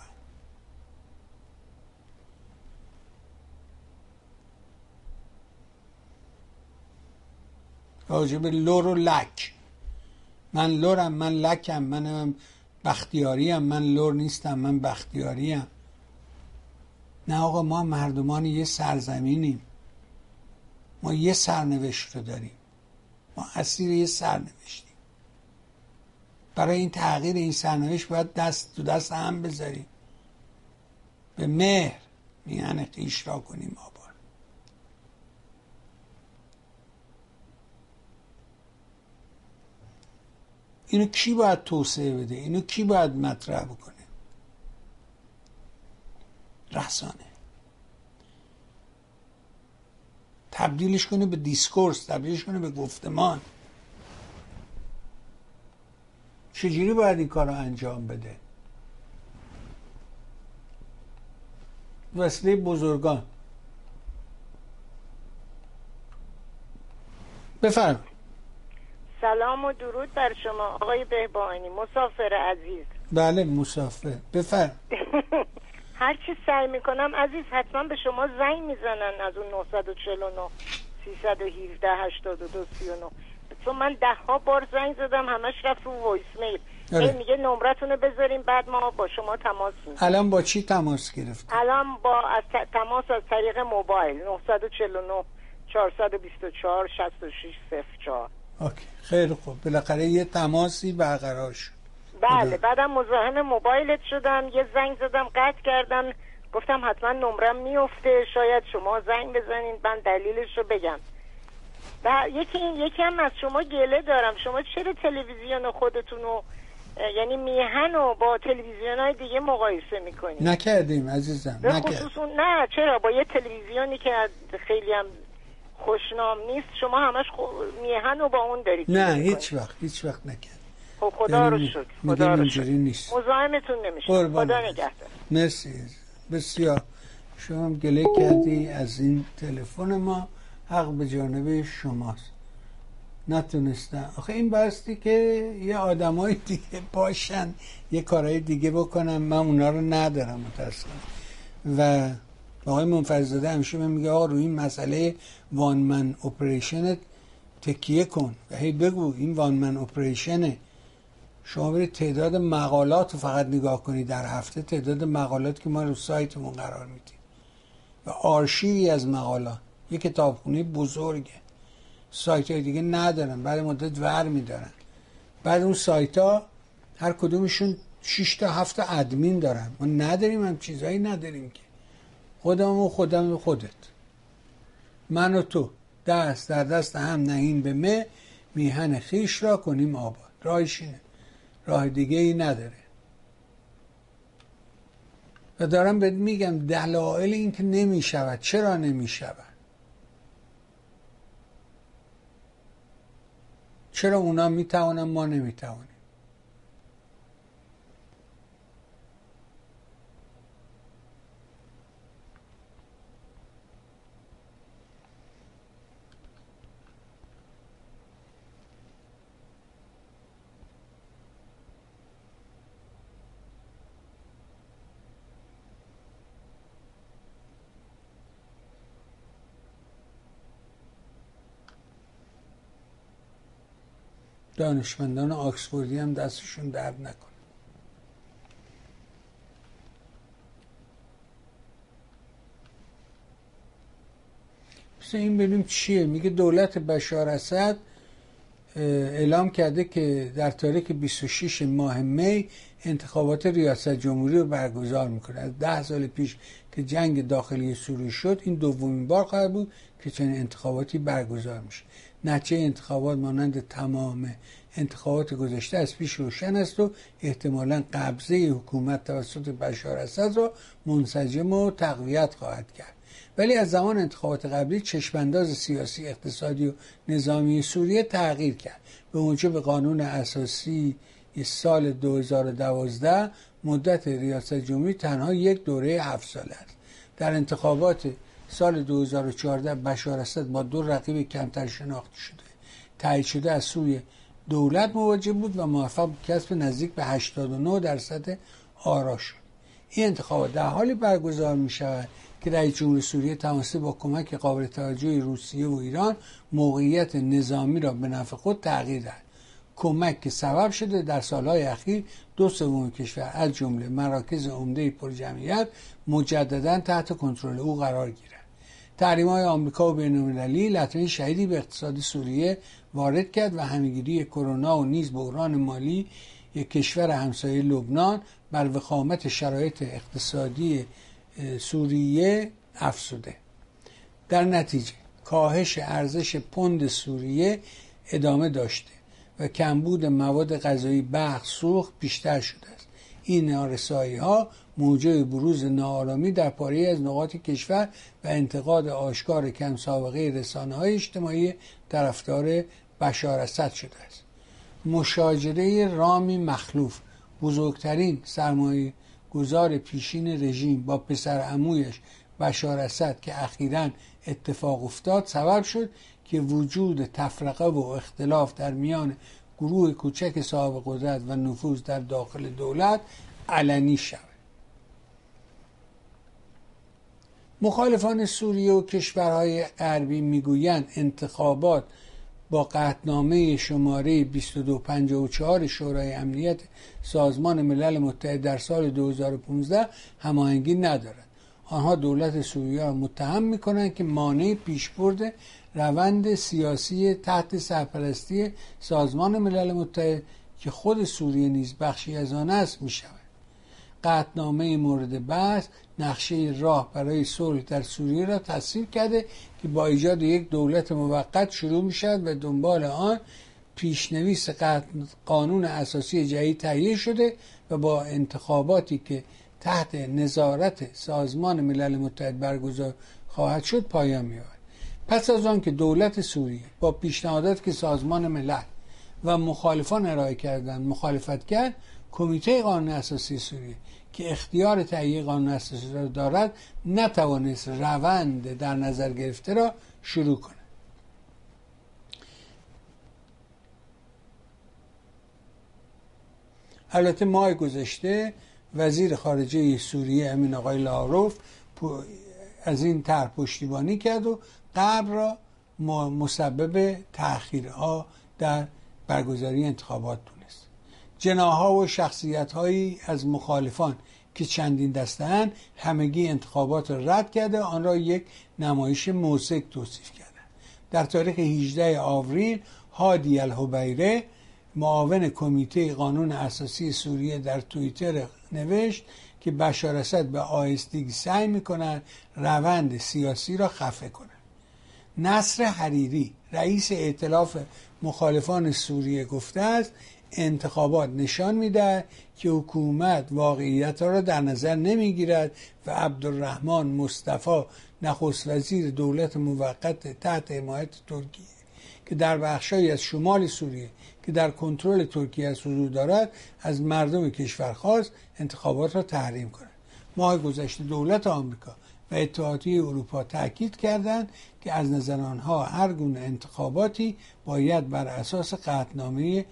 راجب لور و لک، من لورم، من لکم، من بختیاریم، من لور نیستم، من بختیاریم. نه آقا، ما مردمان یه سرزمینیم، ما یه سرنوشت رو داریم، ما اسیر یه سرنوشتیم. برای این تغییر این سرنوشت باید دست تو دست هم بذاریم، به مهر میهن خویش را کنیم آباد. اینو کی باید توسعه بده؟ اینو کی باید مطرح بکنه؟ رسانه، تبدیلش کنه به دیسکورس، تبدیلش کنه به گفتمان. چجوری باید این کار رو انجام بده؟ وسیله بزرگان. بفرمایید. سلام و درود بر شما آقای بهبانی، مسافر عزیز. بله مسافر، بفرمایید. هر چی سعی میکنم عزیز حتما به شما زنگ میزنن از اون 949 317 82 39. چون من 10 بار زنگ زدم همش رفت رو وایس میل. میگه نمرتونو بذاریم بعد ما با شما تماس میگیریم. الان با چی تماس گرفت؟ الان با تماس از طریق موبایل 949 424 6604. اوکی خیلی خوب، بالاخره یه تماسی برقرار شد. بله بعدم مزاحم موبایلت شدم، یه زنگ زدم قطع کردم، گفتم حتما نمرم میفته شاید شما زنگ بزنین من دلیلش رو بگم. و یکی هم از شما گله دارم، شما چرا تلویزیون خودتونو یعنی میهن رو با تلویزیون‌های دیگه مقایسه میکنید؟ نکردیم عزیزم، نکردیم. نه چرا با یه تلویزیونی که خیلی هم خوشنام نیست شما همش میهن رو با اون دارید؟ نه هیچ وقت نکرد. خب خدا رو شکر، خدا رو شکر نیست. مزاحمتون نمیشه. خدا نگهدار. مرسی بسیار. شما هم گله کردی از این تلفن ما، حق به جانب شماست. نتونستن آخه این باستی که یه آدمای دیگه باشن یه کارهای دیگه بکنن، من اونا رو ندارم متاسفانه. و آقای منفردزاده همیشه میگه آقا روی این مسئله وان من اپریشن تکیه کن و هی بگو این وان من اپریشنه. شما برید تعداد مقالات رو فقط نگاه کنید در هفته، تعداد مقالات که ما رو سایتمون قرار میدیم و آرشیوی از مقالات. یه کتابخونه بزرگه، سایت های دیگه ندارن، بعد مدت ور میدارن. بعد اون سایت ها هر کدومشون 6 تا 7 ادمین دارن. ما نداریم، هم چیزایی نداریم که خودم و خودت، من و تو دست در دست هم نهیم به مه، میهن خیش را کنیم آباد. راهش اینه، راه دیگه ای نداره. و دارم بهت میگم دلایل این که نمیشود. چرا نمیشود؟ چرا اونا میتوانن ما نمیتوانیم؟ دانشمندان آکسفوردی هم دستشون درد نکنه. مثل این ببینیم چیه. میگه دولت بشار اسد اعلام کرده که در تاریخ 26 ماه می انتخابات ریاست جمهوری رو برگزار میکنه. از 10 سال پیش که جنگ داخلی سوریه شد این دومین بار خواهد بود که چنین انتخاباتی برگزار میشه. نتیجه انتخابات مانند تمام انتخابات گذشته از پیش روشن است و احتمالاً قبضه حکومت توسط بشار اسد را منسجم و تقویت خواهد کرد. ولی از زمان انتخابات قبلی چشمانداز سیاسی، اقتصادی و نظامی سوریه تغییر کرد. به موجب قانون اساسی سال 2012 مدت ریاست جمهوری تنها یک دوره 7 ساله است. در انتخابات سال 2014 بشار اسد با 2 رقیب کمتر شناخته شده تایید شده از سوی دولت مواجه بود و موفق به کسب نزدیک به 89% آرا شد. این انتخابات در حالی برگزار می شود که رئیس جمهور سوریه توانسته با کمک قابل توجه روسیه و ایران موقعیت نظامی را به نفع خود تغییر دهد. کمک که سبب شده در سالهای اخیر 2/3 کشور از جمله مراکز عمده پرجمعیت مجددا تحت کنترل او قرار گیرد. تحریم‌های آمریکا و بین‌المللی لطمه شدیدی به اقتصاد سوریه وارد کرد و همه‌گیری کرونا و نیز بحران مالی یک کشور همسایه لبنان بر وخامت شرایط اقتصادی سوریه افزوده. در نتیجه کاهش ارزش پوند سوریه ادامه داشته و کمبود مواد غذایی برق سوخت بیشتر شده است. این نارسایی ها موجب بروز ناآرامی در پاره از نقاط کشور و انتقاد آشکار کم سابقه رسانه‌های اجتماعی طرفدار بشار اسد شده است. مشاجره رامی مخلوف، بزرگترین سرمایه گذار پیشین رژیم با پسر عمویش بشار اسد که اخیراً اتفاق افتاد، سبب شد که وجود تفرقه و اختلاف در میان گروه کوچک صاحب قدرت و نفوذ در داخل دولت علنی شود. مخالفان سوریه و کشورهای غربی میگویند انتخابات با قطعنامه شماره 2254 شورای امنیت سازمان ملل متحد در سال 2015 هماهنگی ندارد. آنها دولت سوریه را متهم می‌کنند که مانع پیشبرد روند سیاسی تحت سرپرستی سازمان ملل متحد که خود سوریه نیز بخشی از آن است می‌شود. قطعنامه مورد بحث نقشه راه برای صلح در سوریه را تصویر کرده که با ایجاد یک دولت موقت شروع می‌شود و دنبال آن پیشنویس قانون اساسی جدید تهیه شده و با انتخاباتی که تحت نظارت سازمان ملل متحد برگزار خواهد شد پایان می‌یابد. پس از آن که دولت سوریه با پیشنهاداتی که سازمان ملل و مخالفان ارائه کردند مخالفت کرد، کمیته قانون اساسی سوریه که اختیار تهیه قانون اساسی را دارد نتوانست روند در نظر گرفته را شروع کند. البته ماه گذشته وزیر خارجه سوریه امین آقای لاروف از این طرح پشتیبانی کرد و غرب را مسبب تأخیرها در برگزاری انتخابات دونست. جناح‌ها و شخصیت‌هایی از مخالفان که چندین دسته‌اند همگی انتخابات را رد کرده آن را یک نمایش موسیقی توصیف کردند. در تاریخ 18 آوریل هادی الحبیره معاون کمیته قانون اساسی سوریه در توییتر نوشت که بشار اسد به آهستگی سعی می‌کند روند سیاسی را خفه کند. نصر حریری رئیس ائتلاف مخالفان سوریه گفته است انتخابات نشان می‌دهد که حکومت واقعیت را در نظر نمی‌گیرد و عبدالرحمن مصطفی نخست وزیر دولت موقت تحت حمایت ترکیه که در بخشی از شمال سوریه که در کنترل ترکیه از حضور دارد از مردم کشور خواست انتخابات را تحریم کند. ماه گذشته دولت آمریکا و اتحادیه اروپا تاکید کردند که از نظر آنها هر گونه انتخاباتی باید بر اساس قطعنامه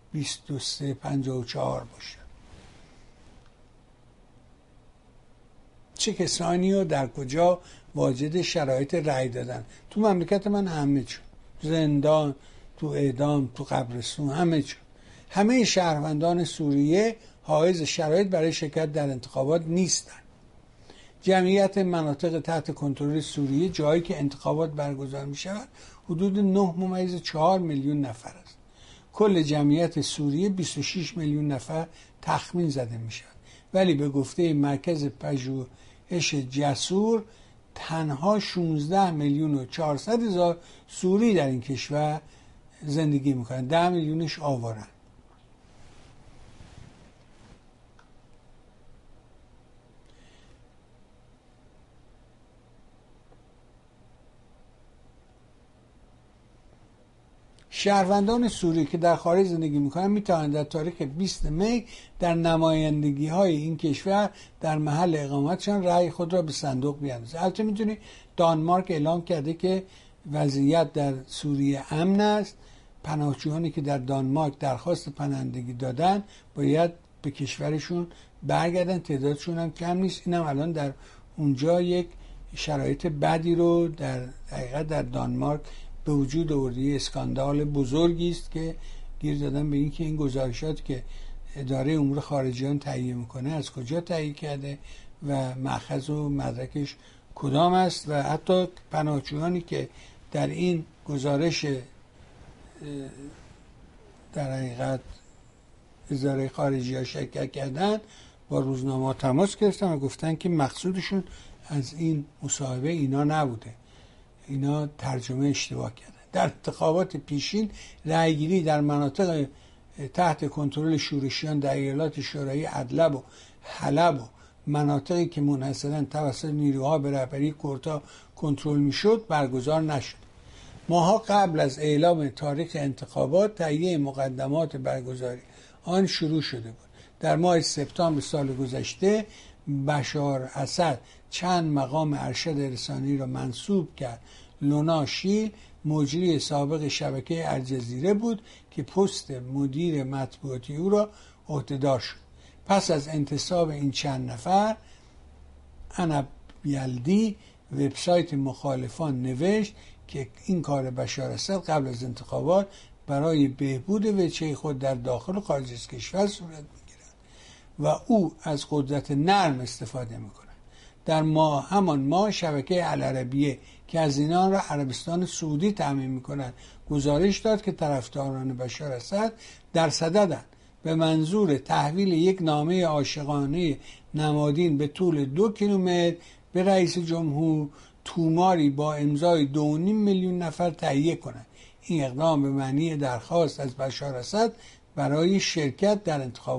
2354 باشد. چه کسانی و در کجا واجد شرایط رأی دادن؟ تو مملکت من همه چون زندان، تو اعدام، تو قبرستون، همه چون. همه شهروندان سوریه حائز شرایط برای شرکت در انتخابات نیستند. جمعیت مناطق تحت کنترل سوریه جایی که انتخابات برگزار می شود حدود 9.4 میلیون نفر است. کل جمعیت سوریه 26 میلیون نفر تخمین زده می شود. ولی به گفته مرکز پژوهش جسور تنها 16 میلیون و 400 هزار سوری در این کشور زندگی میکنند. 10 میلیونش آوارن. شهروندان سوری که در خارج زندگی میکنند میتوانند در تاریخ 20 می در نمایندگی های این کشور در محل اقامتشان رأی خود را به صندوق بیاندازند. البته میدونی دانمارک اعلام کرده که وضعیت در سوریه امن است. پناهجویانی که در دانمارک درخواست پناهندگی دادن باید به کشورشون برگردن، تعدادشون هم کم نیست. اینم الان در اونجا یک شرایط بدی رو در حقیقت در دانمارک به وجود آورده. اسکاندال بزرگی است که گیر دادن به اینکه این گزارشات که اداره امور خارجیان تهیه میکنه از کجا تهیه کرده و مأخذ و مدرکش کدام است و حتی پناهجویانی که در این گزارش در حقیقت اداره خارجی‌ها شرکت کردن با روزنامه تماس گرفتن و گفتن که مقصودشون از این مصاحبه اینا نبوده، اینا ترجمه اشتباه کردن. در انتخابات پیشین رأیگیری در مناطق تحت کنترل شورشیان در ایالات شوروی ادلب و حلب و مناطقی که منحصراً توسط نیروها به رهبری کردها کنترل میشد برگزار نشد. ماها قبل از اعلام تاریخ انتخابات تهیه مقدمات برگزاری آن شروع شده بود. در ماه سپتامبر سال گذشته بشار اسد چند مقام ارشد رسانه‌ای را منصوب کرد. لونا شیل مجری سابق شبکه الجزیره بود که پست مدیر مطبوعاتی او را عهدهدار شد. پس از انتصاب این چند نفر، انب یلدی وبسایت مخالفان نوشت که این کار بشار اسد قبل از انتخابات برای بهبود وجهه خود در داخل و خارج از کشور صورت میگیرد و او از قدرت نرم استفاده میکند. در همان ماه شبکه العربیه که از اینان را عربستان سعودی تامین میکند گزارش داد که طرفداران بشار اسد در صددند به منظور تحویل یک نامه عاشقانه نمادین به طول 2 کیلومتر به رئیس جمهور توماری با امضای 2.5 میلیون نفر تهیه کنند. این اقدام به معنی درخواست از بشار اسد برای شرکت در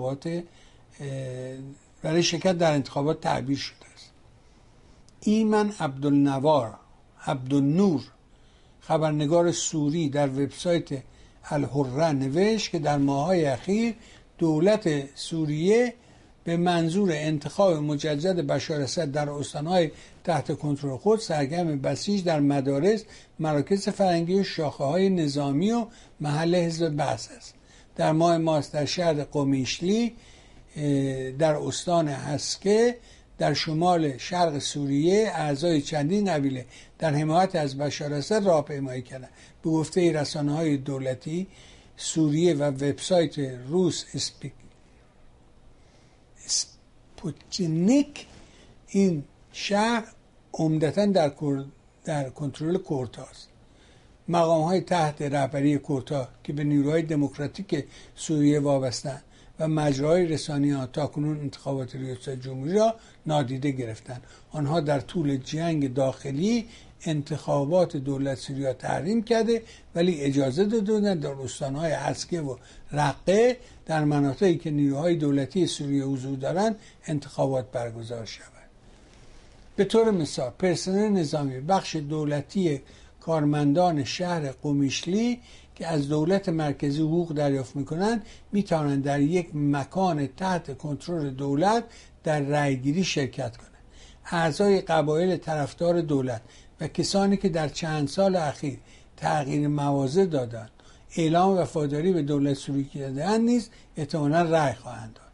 انتخابات تعبیر شده است. ایمن عبدالنور خبرنگار سوری در وبسایت الحره نوشت که در ماه‌های اخیر دولت سوریه به منظور انتخاب مجدد بشار اسد در استان‌های تحت کنترل خود سرگرم بسیج در مدارس، مراکز فرهنگی و شاخه‌های نظامی و محل حزب بعث است. در ماه مارس در شهر قمیشلی در استان هسکه در شمال شرق سوریه اعضای چندین قبیله در حمایت از بشار اسد راهپیمایی کردند. به گفته رسانه‌های دولتی سوریه و وبسایت روس اسپوتنیک این شهر عمدتاً در کنترل کردهاست. مقام‌های تحت رهبری کردها که به نیروهای دموکراتیک سوریه وابسته‌اند و مجراهای رسانه‌ای آنها تاکنون انتخابات ریاست جمهوری را نادیده گرفتند. آنها در طول جنگ داخلی انتخابات دولت سوریه تحریم کرده ولی اجازه دادند در استان‌های هسکه و رقه در مناطقی که نیروهای دولتی سوریه حضور دارند انتخابات برگزار شود. به طور مثال پرسنل نظامی بخش دولتی کارمندان شهر قمیشلی که از دولت مرکزی حقوق دریافت می‌کنند می‌توانند در یک مکان تحت کنترل دولت در رأیگیری شرکت کنند. اعضای قبایل طرفدار دولت و کسانی که در چند سال اخیر تغییر مواضع دادند اعلام وفاداری به دولت سوریه کرده‌اند نیز احتمالاً رأی خواهند داد.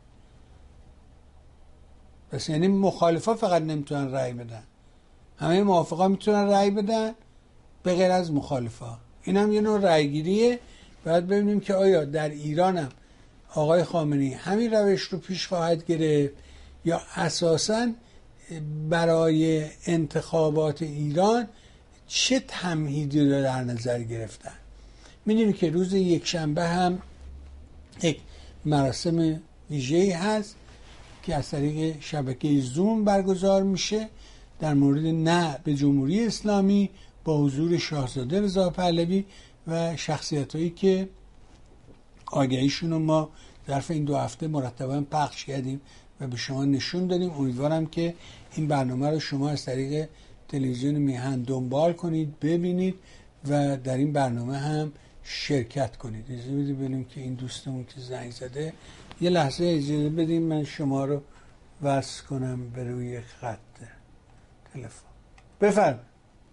پس یعنی مخالفا فقط نمیتونن رأی بدن، همه موافقا میتونن رأی بدن به غیر از مخالفا. این هم یه نوع رأیگیریه. باید ببینیم که آیا در ایران هم آقای خامنه‌ای همین روش رو پیش خواهد گرفت یا اساساً برای انتخابات ایران چه تمهیدی رو در نظر گرفتن. میدونید که روز یکشنبه هم یک مراسم ویژه‌ای هست که از طریق شبکه زوم برگزار میشه در مورد نه به جمهوری اسلامی با حضور شاهزاده رضا پهلوی و شخصیتایی که آگهیشون رو ما ظرف این 2 هفته مرتباً پخش کردیم و به شما نشون دادیم. امیدوارم که این برنامه رو شما از طریق تلویزیون میهن دنبال کنید، ببینید و در این برنامه هم شرکت کنید. اجازه بدید ببینیم که این دوستمون که زنگ زده، یه لحظه اجازه بدید من شما رو وصل کنم به روی خط تلفن. بفرمایید.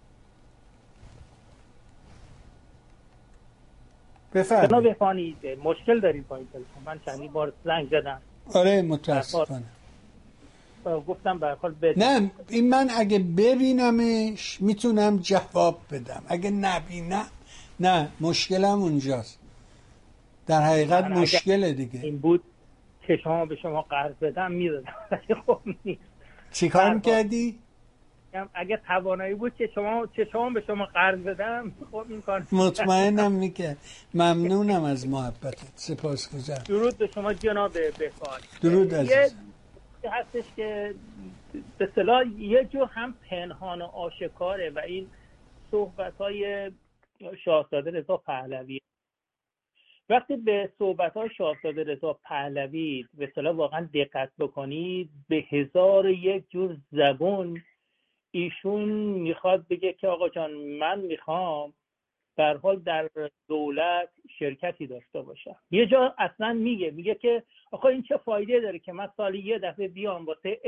جناب فانی مشکل داریم با این تلفن. من چندین بار زنگ زدم. آره متاسفانه. گفتم به هر حال نه این من اگه ببینمش میتونم جواب بدم، اگه نبینم نه، مشکلم اونجاست. در حقیقت مشکل دیگه این بود که شما به شما قرض بدم میدادم. خب نیست. چی کار میکردی؟ اگه توانایی بود که شما به شما قرض بدم خب این کار مطمئنم میکرد. ممنونم از محبتت، سپاسگزارم. درود به شما جناب بهفانی. درود عزیز. هستش که به اصطلاح یه جور هم پنهان و آشکاره و این صحبت‌های شاهزاده رضا پهلوی وقتی به صحبت‌های شاهزاده رضا پهلوی به اصطلاح واقعا دقت بکنید، به 1001 جور زبون ایشون میخواد بگه که آقا جان من میخوام در حال در دولت شرکتی داشته باشم. یه جا اصلا میگه که آقا این چه فایده داره که من سالی یه دفعه بیام واسه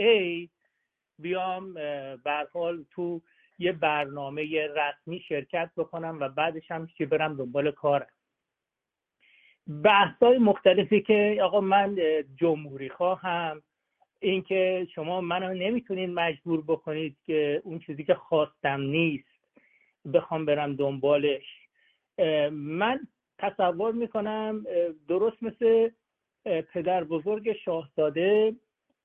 بیام به حال تو یه برنامه رسمی شرکت بکنم و بعدش هم چی برم دنبال کارم. بحث‌های مختلفی که آقا من جمهوری خواهم، این که شما منو نمیتونید مجبور بکنید که اون چیزی که خواستم نیست بخوام برم دنبالش. من تصور میکنم درست مثل پدر بزرگ شاهزاده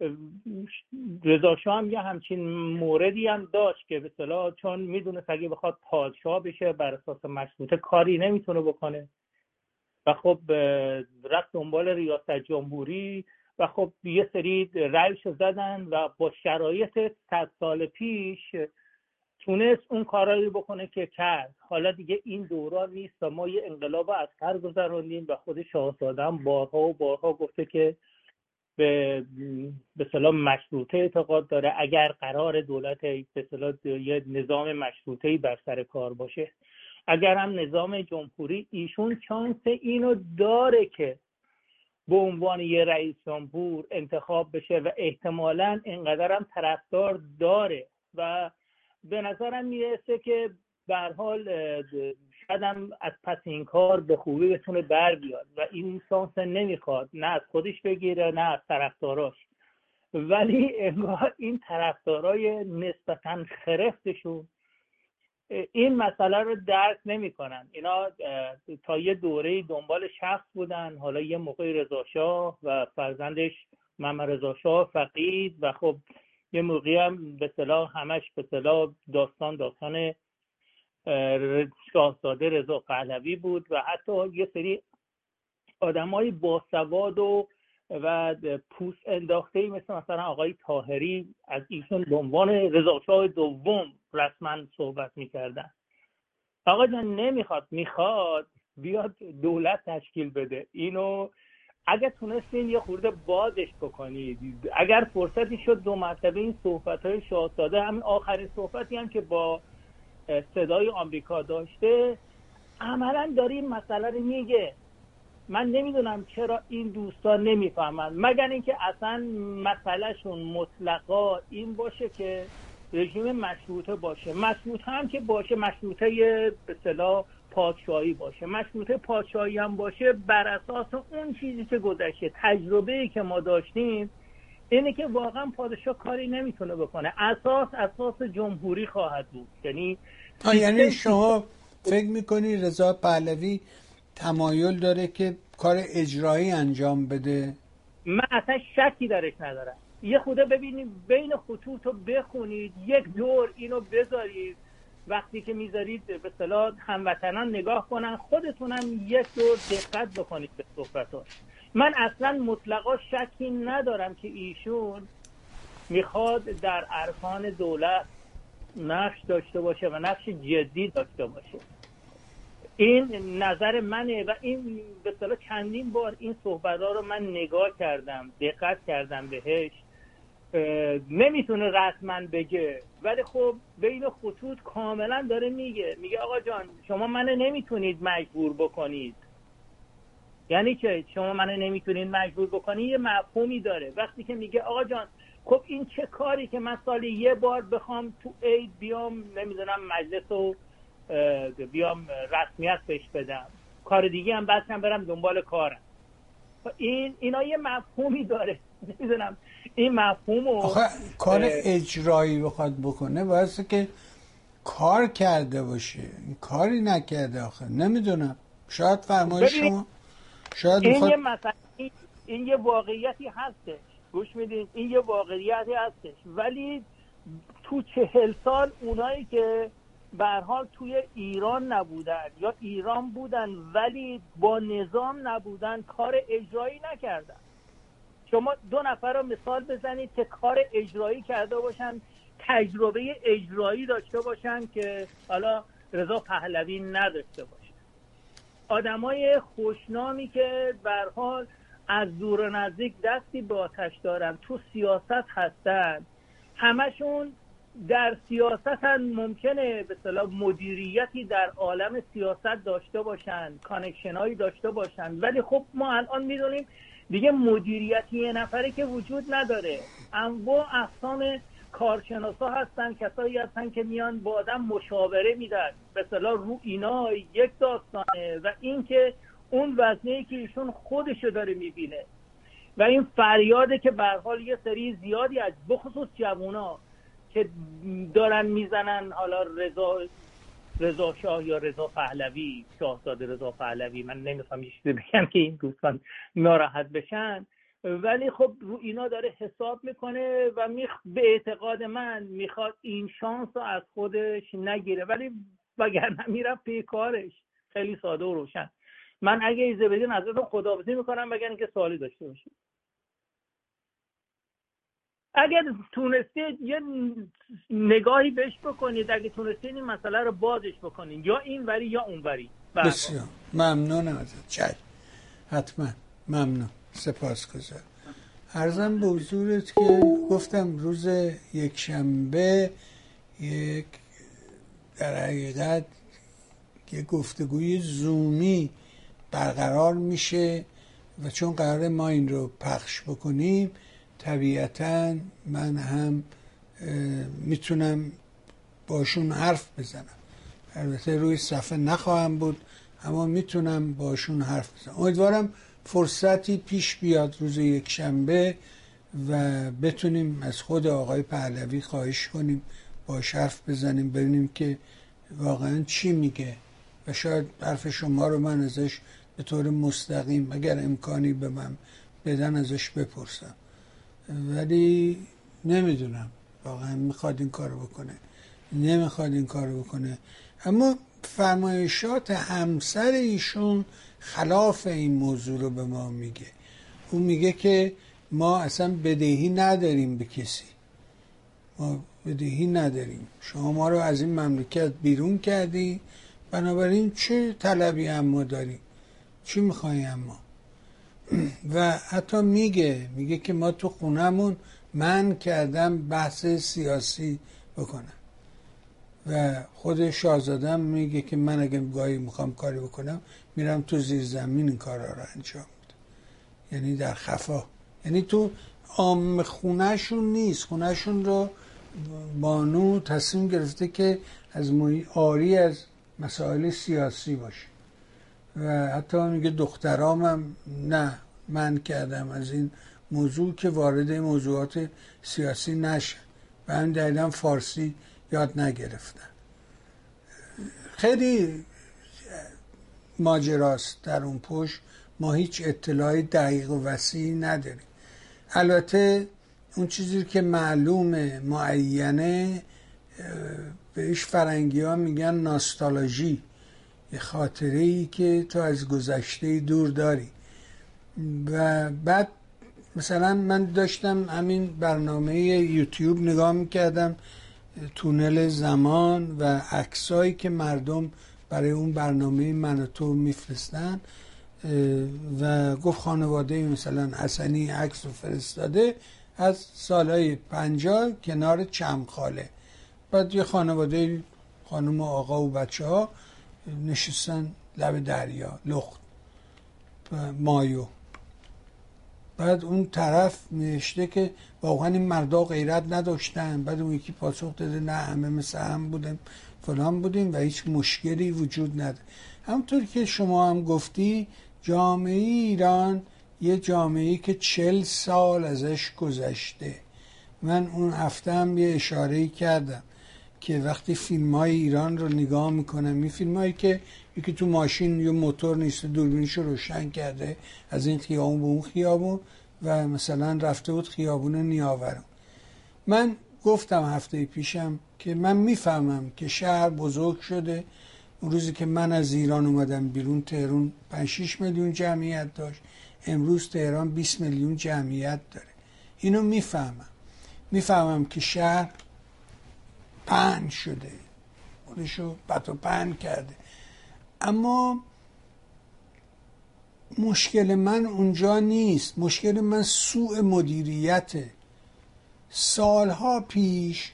رضا شاه هم یه همچین موردی هم داشت که به اصطلاح چون میدونست اگه بخواد پادشاه بشه بر اساس مشروطه کاری نمیتونه بکنه و خب رفت دنبال ریاست جمهوری و خب یه سری رأیشو زدن و با شرایط 100 سال پیش تونست اون کارایی بکنه که کرد. حالا دیگه این دوران نیست و ما یه انقلاب از سر گذروندیم و خود شاهزاده هم بارها و بارها گفته که به اصطلاح مشروطه اعتقاد داره. اگر قرار دولت به اصطلاح یه نظام مشروطه‌ای بر سر کار باشه، اگر هم نظام جمهوری، ایشون شانس اینو داره که به عنوان یه رئیس جمهور انتخاب بشه و احتمالاً اینقدر هم طرفدار داره و به نظرم میرسه که به هر حال شاید هم از پس این کار به خوبی بتونه بر بیاد و این شانس نمیخواد، نه از خودش بگیره نه از طرفداراش، ولی انگار این طرفدارای نسبتاً خرفتشون این مسئله رو درک نمیکنن. اینا تا یه دوره دنبال شخص بودن، حالا یه موقع رضا شاه و فرزندش محمد رضا شاه فقید و خب یه موقعی هم به اصطلاح همش به اصطلاح داستان شاهزاده رضا پهلوی بود و حتی یه سری آدمای باسواد و پوست انداخته‌ای مثلا آقای طاهری از ایشون به عنوان رضا شاه دوم رسما صحبت میکردن. آقا جان نمیخواد، میخواد بیاد دولت تشکیل بده. اینو اگر تونستین یه خورده بازش بکنید، اگر فرصتی شد 2 مرتبه این صحبت‌های شاهزاده، همین آخرین صحبتی هم که با صدای آمریکا داشته، عملاً داره این مسئله رو میگه. من نمیدونم چرا این دوستان نمیفهمن، مگر اینکه اصلا مسئلهشون مطلقا این باشه که رژیم مشروطه باشه. مشروطه هم که باشه، مشروطه به اصطلاح پادشاهی باشه، مشروطه پادشاهی هم باشه بر اساس اون چیزی که گذشته، تجربه‌ای که ما داشتیم اینه که واقعا پادشاه کاری نمیتونه بکنه. اساس جمهوری خواهد بود. یعنی شما فکر میکنی رضا پهلوی تمایل داره که کار اجرایی انجام بده؟ من اصلا شکی درش ندارم. یه خود ببینید بین خطوط رو بخونید، یک دور اینو بذارید، وقتی که میذارید به اصطلاح هموطنان نگاه کنن، خودتونم یک دور دقت بکنید به صحبتاش. من اصلا مطلقا شکی ندارم که ایشون میخواد در ارکان دولت نقش داشته باشه و نقش جدی داشته باشه. این نظر منه و این به اصطلاح چندین بار این صحبت‌ها رو من نگاه کردم، دقت کردم بهش. نمیتونه رسما بگه ولی خب بین خطوط کاملا داره میگه آقا جان شما منو نمیتونید مجبور بکنید. یعنی که شما منو نمیتونید مجبور بکنید یه مفهومی داره. وقتی که میگه آقا جان خب این چه کاری که من سالی یه بار بخوام تو عید بیام نمیدونم مجلس رو بیام رسمیت بهش بدم، کار دیگه هم بعدش برم دنبال کارم. اینا یه مفهومی داره. نمیدونم این مفهومو کار اجرایی بخواد بکنه واسه که کار کرده باشه، کاری نکرده. نمیدونم، شاید فرمایش شما شاید این یه واقعیتی هستش. گوش میدین، این یه واقعیتی هستش، ولی تو 40 سال اونایی که به هر حال توی ایران نبودن یا ایران بودن ولی با نظام نبودن، کار اجرایی نکردن. شما 2 نفر رو مثال بزنید که کار اجرایی کرده باشن، تجربه اجرایی داشته باشن که حالا رضا پهلوی نداشته باشه. آدمای خوشنامی که به هر حال از دور و نزدیک دستی به آتش دارن، تو سیاست هستن، همشون در سیاست ممکنه به اصطلاح مدیریتی در عالم سیاست داشته باشن، کانکشنایی داشته باشن، ولی خب ما الان میدونیم دیگه مدیریتی یه نفره که وجود نداره. انواع اقسام کارشناسا هستن، کسایی هستن که میان با آدم مشاوره میدن، به اصطلاح رو اینا یک داستانه و این که اون وزنه‌ای که ایشون خودشو داره میبینه و این فریاده که به هر حال یه سری زیادی از بخصوص جوونا که دارن میزنن، حالا رضا شاه یا رضا پهلوی، شاهزاده رضا پهلوی، من نمیخوام یه چیزی بگم که این دوستان ناراحت بشن، ولی خب رو اینا داره حساب میکنه و به اعتقاد من میخواد این شانس رو از خودش نگیره، ولی وگرنه میرم پی کارش. خیلی ساده و روشن. من اگه ایزه بدین ازتون خداحافظی میکنم، مگر اینکه سوالی داشته باشید. اگر تونستید یه نگاهی بهش بکنید، اگه تونستید این مسئله رو بازش بکنید، یا این وری یا اون وری. بسیار ممنونم ازت. چای حتما ممنون، سپاسگزارم. عرضم به حضورت که گفتم روز یکشنبه در حقیقت یه گفتگوی زومی برقرار میشه و چون قراره ما این رو پخش بکنیم طبیعتاً من هم میتونم باشون حرف بزنم. البته روی صفحه نخواهم بود اما میتونم باشون حرف بزنم. امیدوارم فرصتی پیش بیاد روز یکشنبه و بتونیم از خود آقای پهلوی خواهش کنیم باش حرف بزنیم، ببینیم که واقعا چی میگه و شاید حرف شما رو من ازش به طور مستقیم اگر امکانی به من بدن ازش بپرسم، ولی نمیدونم واقعا میخواد این کارو بکنه نمیخواد این کارو بکنه. اما فرمایشات همسر ایشون خلاف این موضوع رو به ما میگه. اون میگه که ما اصلا بدهی نداریم به کسی، ما بدهی نداریم، شما ما رو از این مملکت بیرون کردی، بنابراین چه طلبی اما داریم، چی میخوایی اما. و حتی میگه که ما تو خونمون من کردم بحث سیاسی بکنم و خود شاهزادم میگه که من اگه گاهی میخوام کاری بکنم میرم تو زیر زمین این کارا رو انجام میدم، یعنی در خفا، یعنی تو عام خونهشون نیست. خونهشون رو بانو تصمیم گرفته که از آری از مسائل سیاسی باشه و حتی میگه دخترام هم نه من کردم از این موضوع که وارد موضوعات سیاسی نشه و هم دلیل فارسی یاد نگرفتن. خیلی ماجراست در اون پشت، ما هیچ اطلاعی دقیق و وسیعی نداریم. البته اون چیزی که معلومه معینه بهش فرنگی ها میگن ناستالژی، یه خاطره‌ای که تو از گذشته دور داری. و بعد مثلا من داشتم همین برنامه یوتیوب نگاه میکردم، تونل زمان و عکسایی که مردم برای اون برنامه من و تو میفرستن و گفت خانواده مثلا حسنی عکس رو فرستاده از سالهای 50 کنار چمخاله، بعد یه خانواده خانم و آقا و بچه ها نشستن لب دریا لخت مایو. بعد اون طرف نوشته که واقعا این مردا غیرت نداشتن، بعد اون یکی پاسخ داده نه همه مثل هم بودیم فلان بودیم و هیچ مشکلی وجود نداره. همونطور که شما هم گفتی جامعه ایران یه جامعه‌ای که 40 سال ازش گذشته. من اون هفته هم یه اشاره‌ای کردم که وقتی فیلم‌های ایران رو نگاه میکنم، این فیلم‌هایی که یکی تو ماشین یه موتور نیست دوربینشو روشن کرده از این خیابون به اون خیابون و مثلا رفته بود خیابون نیاوران. من گفتم هفته پیشم که من میفهمم که شهر بزرگ شده. اون روزی که من از ایران اومدم بیرون تهران 5-6 میلیون جمعیت داشت، امروز تهران 20 میلیون جمعیت داره. اینو میفهمم که شهر پهن شده، خودشو بط و پهن کرده. اما مشکل من اونجا نیست، مشکل من سوء مدیریته. سالها پیش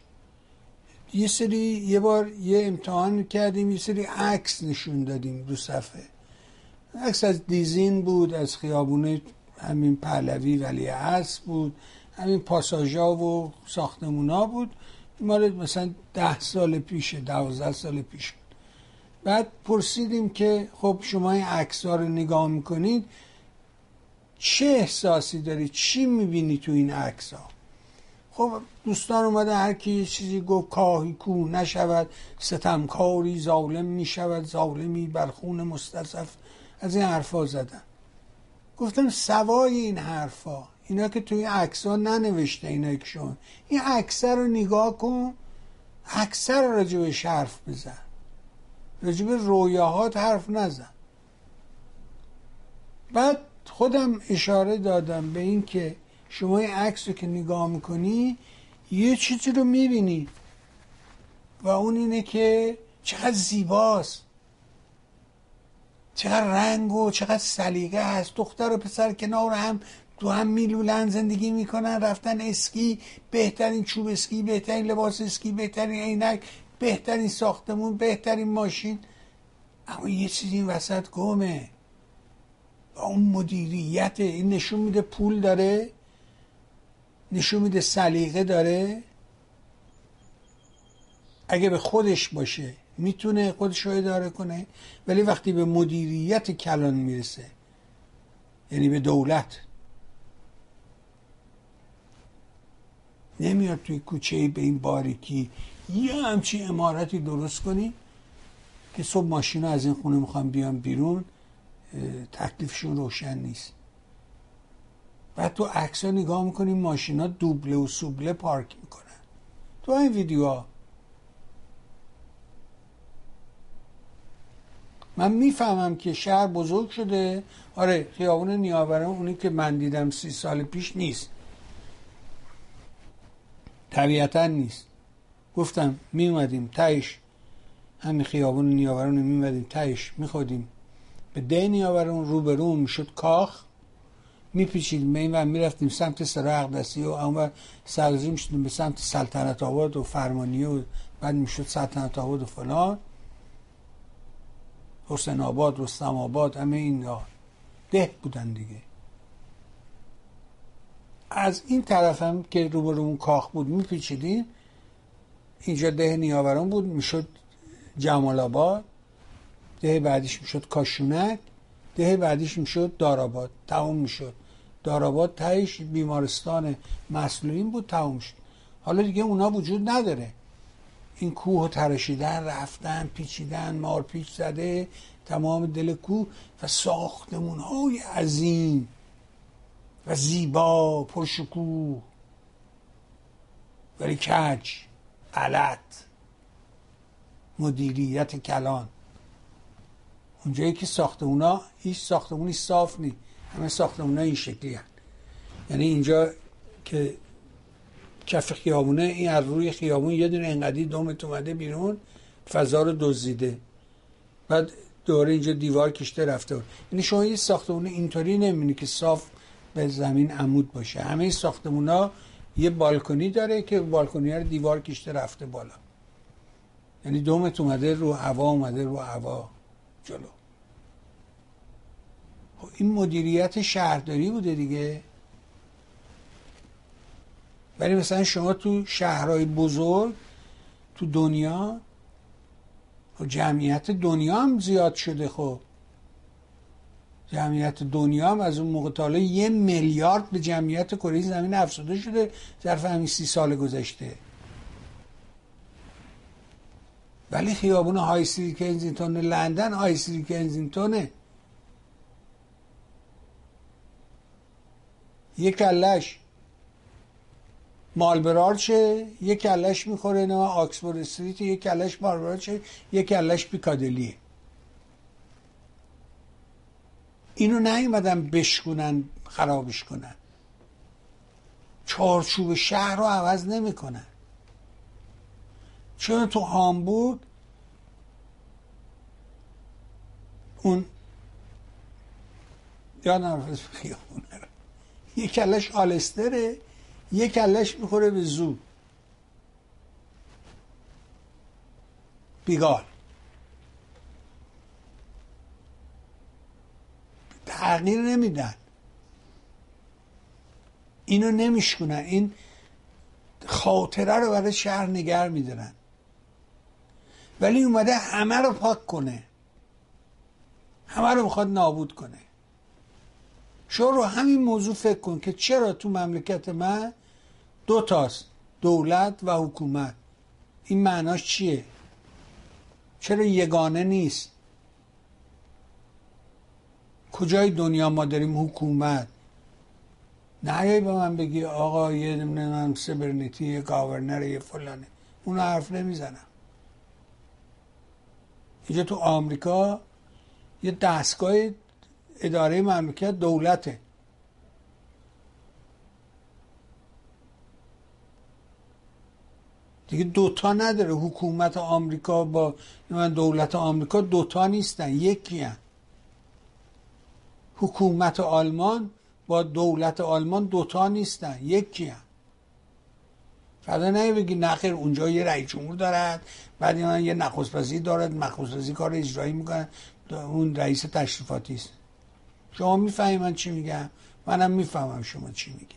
یه بار یه امتحان کردیم، یه سری عکس نشون دادیم رو صفحه. عکس از دیزین بود، از خیابون همین پهلوی ولیعصر بود، همین پاساژا و ساختمونا بود، مال مثلا 10 سال پیشه، 12 سال پیش بود. بعد پرسیدیم که خب شما این عکس‌ها رو نگاه میکنید چه احساسی دارید، چی میبینی تو این عکس‌ها؟ خب دوستان اومده هر کی یه چیزی گفت، کاهی کو نشود ستمکاری ظالم میشود، ظالمی بر خون مستصف، از این حرفا زدن. گفتم سوای این حرفا، اینا که توی عکس‌ها ننوشته، اینا که شما این عکس‌ها رو نگاه کن، عکس‌ها رو راجبش حرف بزن، راجب رویاهات حرف نزن. بعد خودم اشاره دادم به این که شما این عکس رو که نگاه میکنی یه چیزی رو میبینی و اون اینه که چقدر زیباست، چقدر رنگ و چقدر سلیقه هست، دختر و پسر کنار هم تو هم میلولن، زندگی میکنن، رفتن اسکی، بهترین چوب اسکی، بهترین لباس اسکی، بهترین عینک، بهترین ساختمون، بهترین ماشین. اما یه چیزی این وسط گمه و اون مدیریت. این نشون میده پول داره، نشون میده سلیقه داره. اگه به خودش باشه میتونه خودش رو اداره کنه، ولی وقتی به مدیریت کلان میرسه، یعنی به دولت، نمیاد توی کوچه‌ای به این باریکی یه همچین عمارتی درست کنی که صبح ماشینا از این خونه میخوان بیان بیرون، تکلیفشون روشن نیست. بعد تو عکس‌ها نگاه میکنیم ماشینا دوبله و سوبله پارک میکنن. تو این ویدیوها من میفهمم که شهر بزرگ شده. آره خیابون نیاوران اونی که من دیدم 30 سال پیش نیست، طبیعتا نیست. گفتم میومدیم تایش، همین خیابون نیاوران میومدیم تایش، میخودیم به ده نیاوران، روبرون میشد کاخ، میپیچیدیم به این و میرفتیم سمت سرای اقدسی و اونور سرازی میشدیم به سمت سلطنت آباد و فرمانیه و بعد میشد سلطنت آباد و فلان، حسین آباد، رستم آباد، همه این ده بودن دیگه. از این طرف هم که روبرومون کاخ بود میپیچیدیم، اینجا ده نیاوران بود، میشد جمال آباد، ده بعدیش میشد کاشونک، ده بعدیش میشد دارآباد، تموم میشد دارآباد، تهش بیمارستان مسئولین بود، تموم شد. حالا دیگه اونا وجود نداره. این کوه تراشیدن، رفتن پیچیدن، مارپیچ زده تمام دل کوه و ساختمون های عظیم و زیبا پرشکوه ولی کج، غلط، مدیریت کلان. اونجایی که ساختمونا هیچ ساختمونی صاف نی، همه ساختمونا این شکلی هست. یعنی اینجا که کف خیابونه، این از روی خیابون یه دونه انقدی دومت اومده بیرون، فضا رو دزدیده، بعد دوره اینجا دیوار کشته رفته. یعنی شما یه ساختمون اینطوری نمیبینی که صاف به زمین عمود باشه. همه ساختمونا یه بالکنی داره که بالکنی رو دیوار کشته رفته بالا، یعنی دومت اومده رو هوا، اومده رو هوا جلو. این مدیریت شهرداری بوده دیگه. ولی مثلا شما تو شهرهای بزرگ تو دنیا، جمعیت دنیا هم زیاد شده. خب جمعیت دنیا هم از اون موقع تا حالا 1 میلیارد به جمعیت کره زمین افزوده شده ظرف همین 30 سال گذشته. ولی خیابون های استریت کنزینگتون لندن های استریت کنزینگتونه، یک کلش مالبرار چه، یک کلش میخوره نه آکسفورد استریت، یک کلش مالبرار چه، یک کلش پیکادلیه. اینو نیومدن بشکنن خرابش کنن، چارچوب شهر رو عوض نمیکنن. چون تو هامبورگ اون یادم رفت خیابونه رو، یک کلش آلستره، یک کلش میخوره به زو بیگال. تغییر نمیدن، اینو نمیشکنن، این خاطره رو برای شهر نگر میدارن، ولی اومده همه رو پاک کنه، همه رو میخواد نابود کنه. شما رو همین موضوع فکر کن که چرا تو مملکت من 2 تاست، دولت و حکومت. این معناش چیه؟ چرا یگانه نیست؟ کجای دنیا ما داریم حکومت؟ نه به من بگی آقا یه نمیدونم سبرنیتی، یه گاورنر، یه فلانه، اون حرف نمیزنم. اینجا تو آمریکا یه دستگاه اداره مملکت دولته. دیگه 2 تا نداره. حکومت آمریکا با دولت آمریکا 2 تا نیستن، یکی هن. حکومت آلمان با دولت آلمان 2 تا نیستن، یکی هن. فردا نه بگی نخیر اونجا یه رئیس جمهور دارد، بعد یه نخست وزیر دارد، نخست وزیر کار اجرایی میکنن، اون رئیس تشریفاتی است. شما میفهمی من چی میگم؟ منم میفهمم شما چی میگی.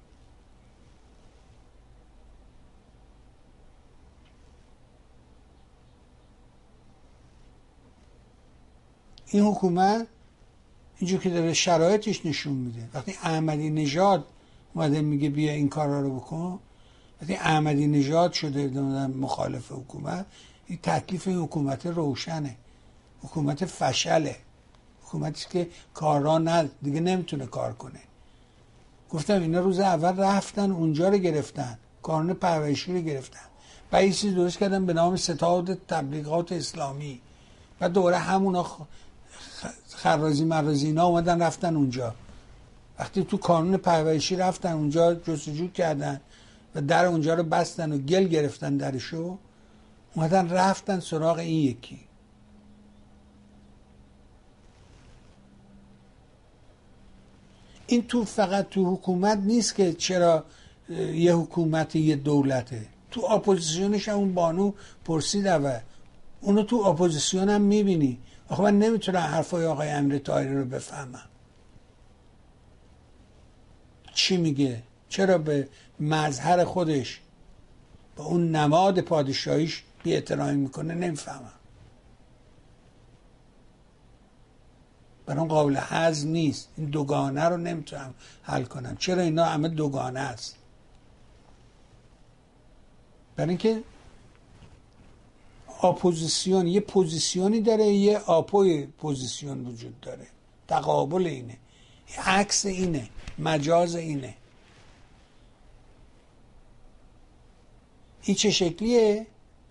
این حکومت اینجور که داره شرایطش نشون میده. وقتی احمدی نژاد اومده میگه بیا این کارا رو بکن، وقتی احمدی نژاد شده مخالف حکومت، این تکلیف این حکومت روشنه. حکومت فشله، حکومتی که کارا دیگه نمیتونه کار کنه. گفتم اینا روز اول رفتن اونجا رو گرفتن، کانون پرورشی رو گرفتن، بعد یه چیزی درست کردن به نام ستاد تبلیغات اسلامی، بعد دوباره همونا خرازی مرازی اینا اومدن رفتن اونجا. وقتی تو کانون پرورشی رفتن اونجا جستجو کردن و در اونجا رو بستن و گل گرفتن درشو، اومدن رفتن سراغ این یکی. این تو فقط تو حکومت نیست که چرا یه حکومت یه دولته، تو اپوزیسیونش هم اون بانو پرسید اونو تو اپوزیسیون هم میبینی. آخه من نمیتونم حرفای آقای امیر طاهری رو بفهمم چی میگه، چرا به مظهر خودش به اون نماد پادشاهیش بی احترامی میکنه، نمیفهمم. برام قابل هضم نیست. این دوگانه رو نمیتونم حل کنم. چرا اینا همه دوگانه است؟ برای اینکه اپوزیسیون یه پوزیسیونی داره، یه آپوی پوزیسیون وجود داره، تقابل اینه، عکس اینه، مجاز اینه. این چه شکلیه؟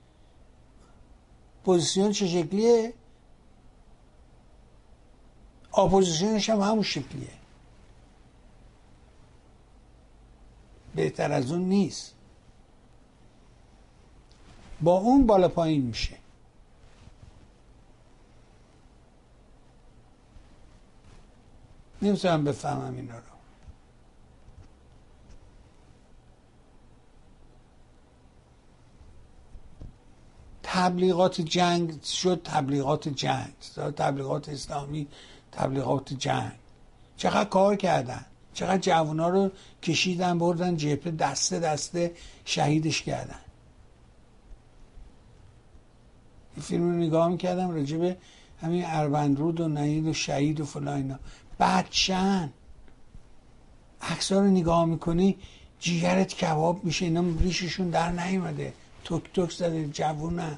پوزیسیون چه شکلیه؟ اپوزیسیونش هم همون شکلیه، بهتر از اون نیست. با اون بالا پایین میشه. نمیتونم بفهمم اینا رو. تبلیغات جنگ شد، تبلیغات جنگ، تبلیغات اسلامی، تبلیغات جنگ. چقدر کار کردن، چقدر جوانا رو کشیدن بردن جبهه، دسته دسته شهیدش کردن. این فیلم رو نگاه میکردم راجع به همین اروندرود و نهید و شهید و فلان اینا. بدشن عکس‌ها رو نگاه میکنی جیگرت کباب میشه. اینا ریششون در نیومده، توک توک زده، جوونن.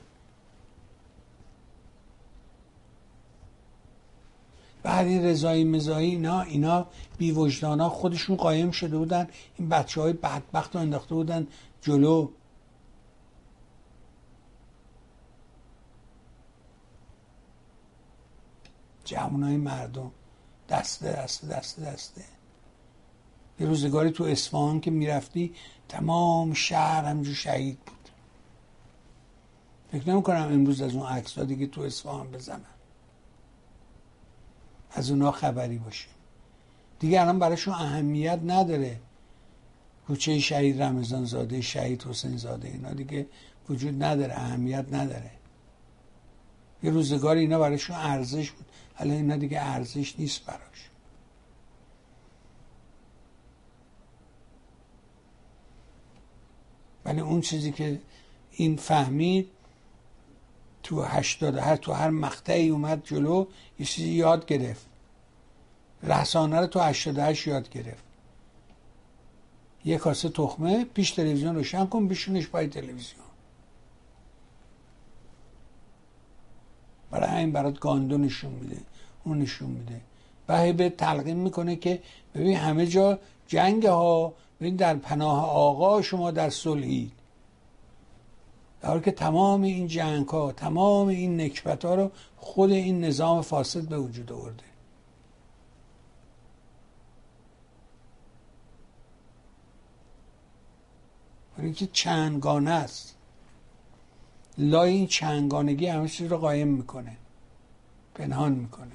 بعد این رضایی مزایی اینا بی وجدانا خودشون قایم شده بودن، این بچه‌های بدبخت رو انداخته بودن جلو. جوانای مردم دسته دسته دسته دسته. یه روزگاری تو اصفهان که میرفتی تمام شهر همجور شهید بود. فکر نمی کنم امروز از اون عکس‌ها دیگه تو اصفهان بزنن، از اونا خبری باشه. دیگه الان براشون اهمیت نداره کوچه شهید رمضان زاده، شهید حسین زاده، اینا دیگه وجود نداره، اهمیت نداره. یه روزگاری اینا براشون ارزش بود، الان اینا دیگه ارزش نیست براش. ولی اون چیزی که این فهمید تو 80 تو هر مقطعی اومد جلو یه چیزی یاد گرفت. رسانه رو تو 88 یاد گرفت. یه کاسه تخمه پیش تلویزیون روشن کن، بشونش پای تلویزیون. برای همین برات گاندو نشون میده، اون نشون میده و هی به تلقین میکنه که ببین همه جا جنگ ها، ببین در پناه آقا شما در صلحید. در حالی که تمام این جنگ ها، تمام این نکبت ها رو خود این نظام فاسد به وجود آورده. برای اینکه چندگانه است، لای این چندگانگی همه چیز رو قایم میکنه، پنهان میکنه.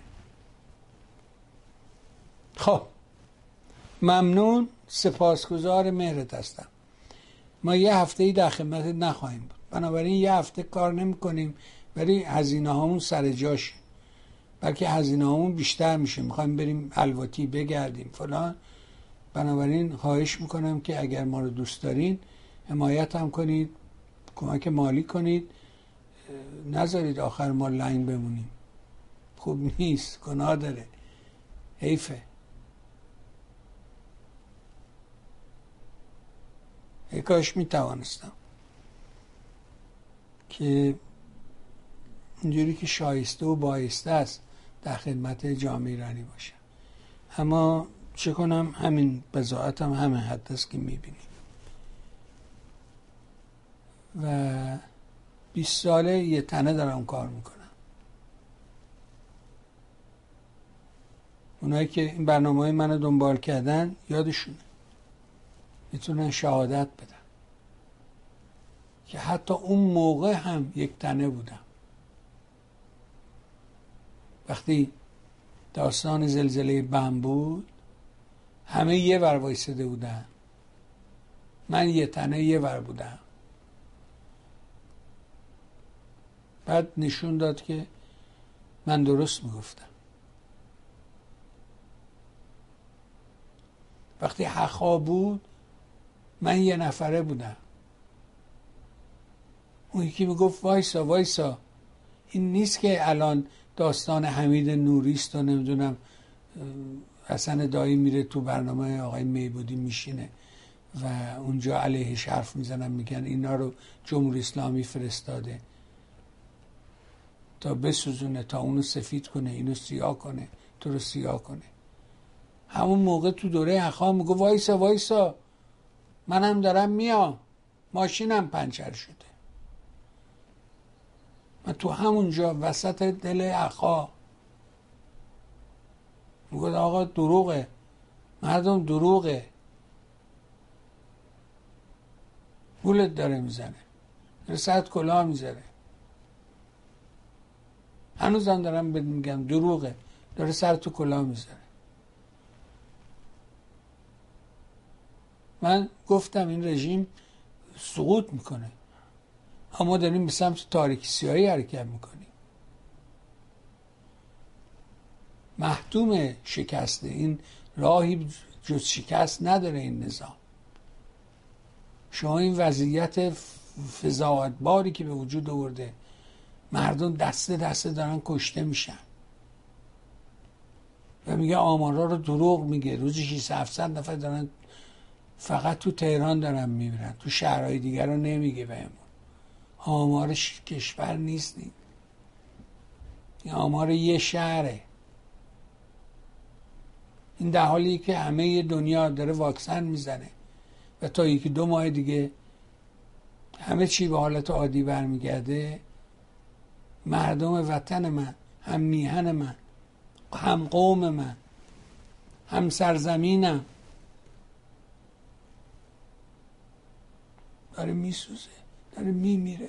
خب ممنون، سپاسگزار مهرت هستم. ما یه هفته‌ای در خدمتت نخواهیم بود، بنابراین یه هفته کار نمی کنیم، ولی هزینه هامون سر جاش، بلکه هزینه هامون بیشتر میشه، میخوایم بریم الواتی بگردیم فلان. بنابراین خواهش میکنم که اگر ما رو دوست دارین حمایت هم کنید، کمک مالی کنید، نذارید آخر ما لنگ بمونیم. خوب نیست، گناه داره، حیفه. ای کاش میتوانستم که اینجوری که شایسته و بایسته است در خدمت جامعه ایرانی باشم، اما چه کنم، همین بضاعتم همین حد است که میبینیم. و 20 ساله یه تنه دارم کار میکنم. اونایی که این برنامه‌های منو دنبال کردن یادشونه، میتونن شهادت بدن که حتی اون موقع هم یک تنه بودم. وقتی داستان زلزله بم بود همه یه ور وایساده بودن، من یه تنه یه ور بودم. بعد نشون داد که من درست میگفتم. وقتی حقا بود من یه نفره بودم. اون یکی میگفت وایسا وایسا. این نیست که الان داستان حمید نوریست و نمیدونم حسن دایی میره تو برنامه آقای میبودی میشینه و اونجا علیهش حرف میزنن، میگن اینا رو جمهوری اسلامی فرستاده تا بسوزونه، تا اونو سفید کنه، اینو سیاه کنه، تو رو سیاه کنه. همون موقع تو دوره حقا میگو وایسا وایسا، منم دارم میام، ماشینم پنچر شده. من تو همونجا وسط دل حقا میگو آقا دروغه، مردم دروغه، گولت داره میزنه، داره سرت کلاه میزنه. هنوزم دارم میگم دروغه، داره سرت تو کلاه میزنه. من گفتم این رژیم سقوط میکنه، اما داریم به سمت تاریکی سیاهی حرکت میکنیم. محتوم شکسته، این راهی جز شکست نداره این نظام. شما این وضعیت فضاحتباری که به وجود آورده، مردم دسته دسته دارن کشته میشن و میگه آمارا رو دروغ میگه، روزی 600-700 نفر دارن فقط تو تهران دارن میمیرن، تو شهرهای دیگر رو نمیگه بهمون. آمار کشور نیست، این آمار یه شهره. این در حالی که همه دنیا داره واکسن میزنه و تا 1-2 ماه دیگه همه چی به حالت عادی برمیگرده، مردم وطن من، هم میهن من، هم قوم من، هم سرزمینم داره میسوزه، داره میمیره،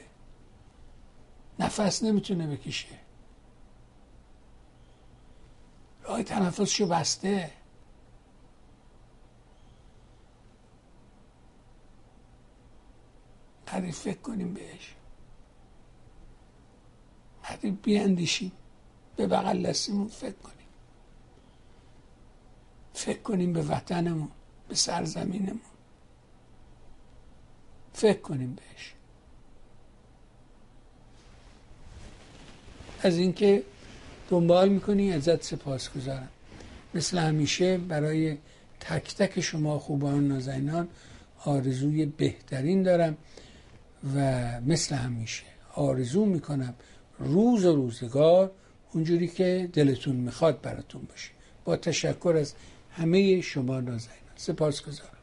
نفس نمیتونه بکشه، راه تنفسشو بسته. وقتی فکر کنیم بهش، وقتی بیاندیشیم، به بغل دستمون فکر کنیم به وطنمون، به سرزمینمون، فکر کنیم بهش. از اینکه دنبال میکنی ازت سپاسگزارم. مثل همیشه برای تک تک شما خوبان نازنینان آرزوی بهترین دارم و مثل همیشه آرزو میکنم روز و روزگار اونجوری که دلتون میخواد براتون باشه. با تشکر از همه شما نازنینان، سپاسگزارم.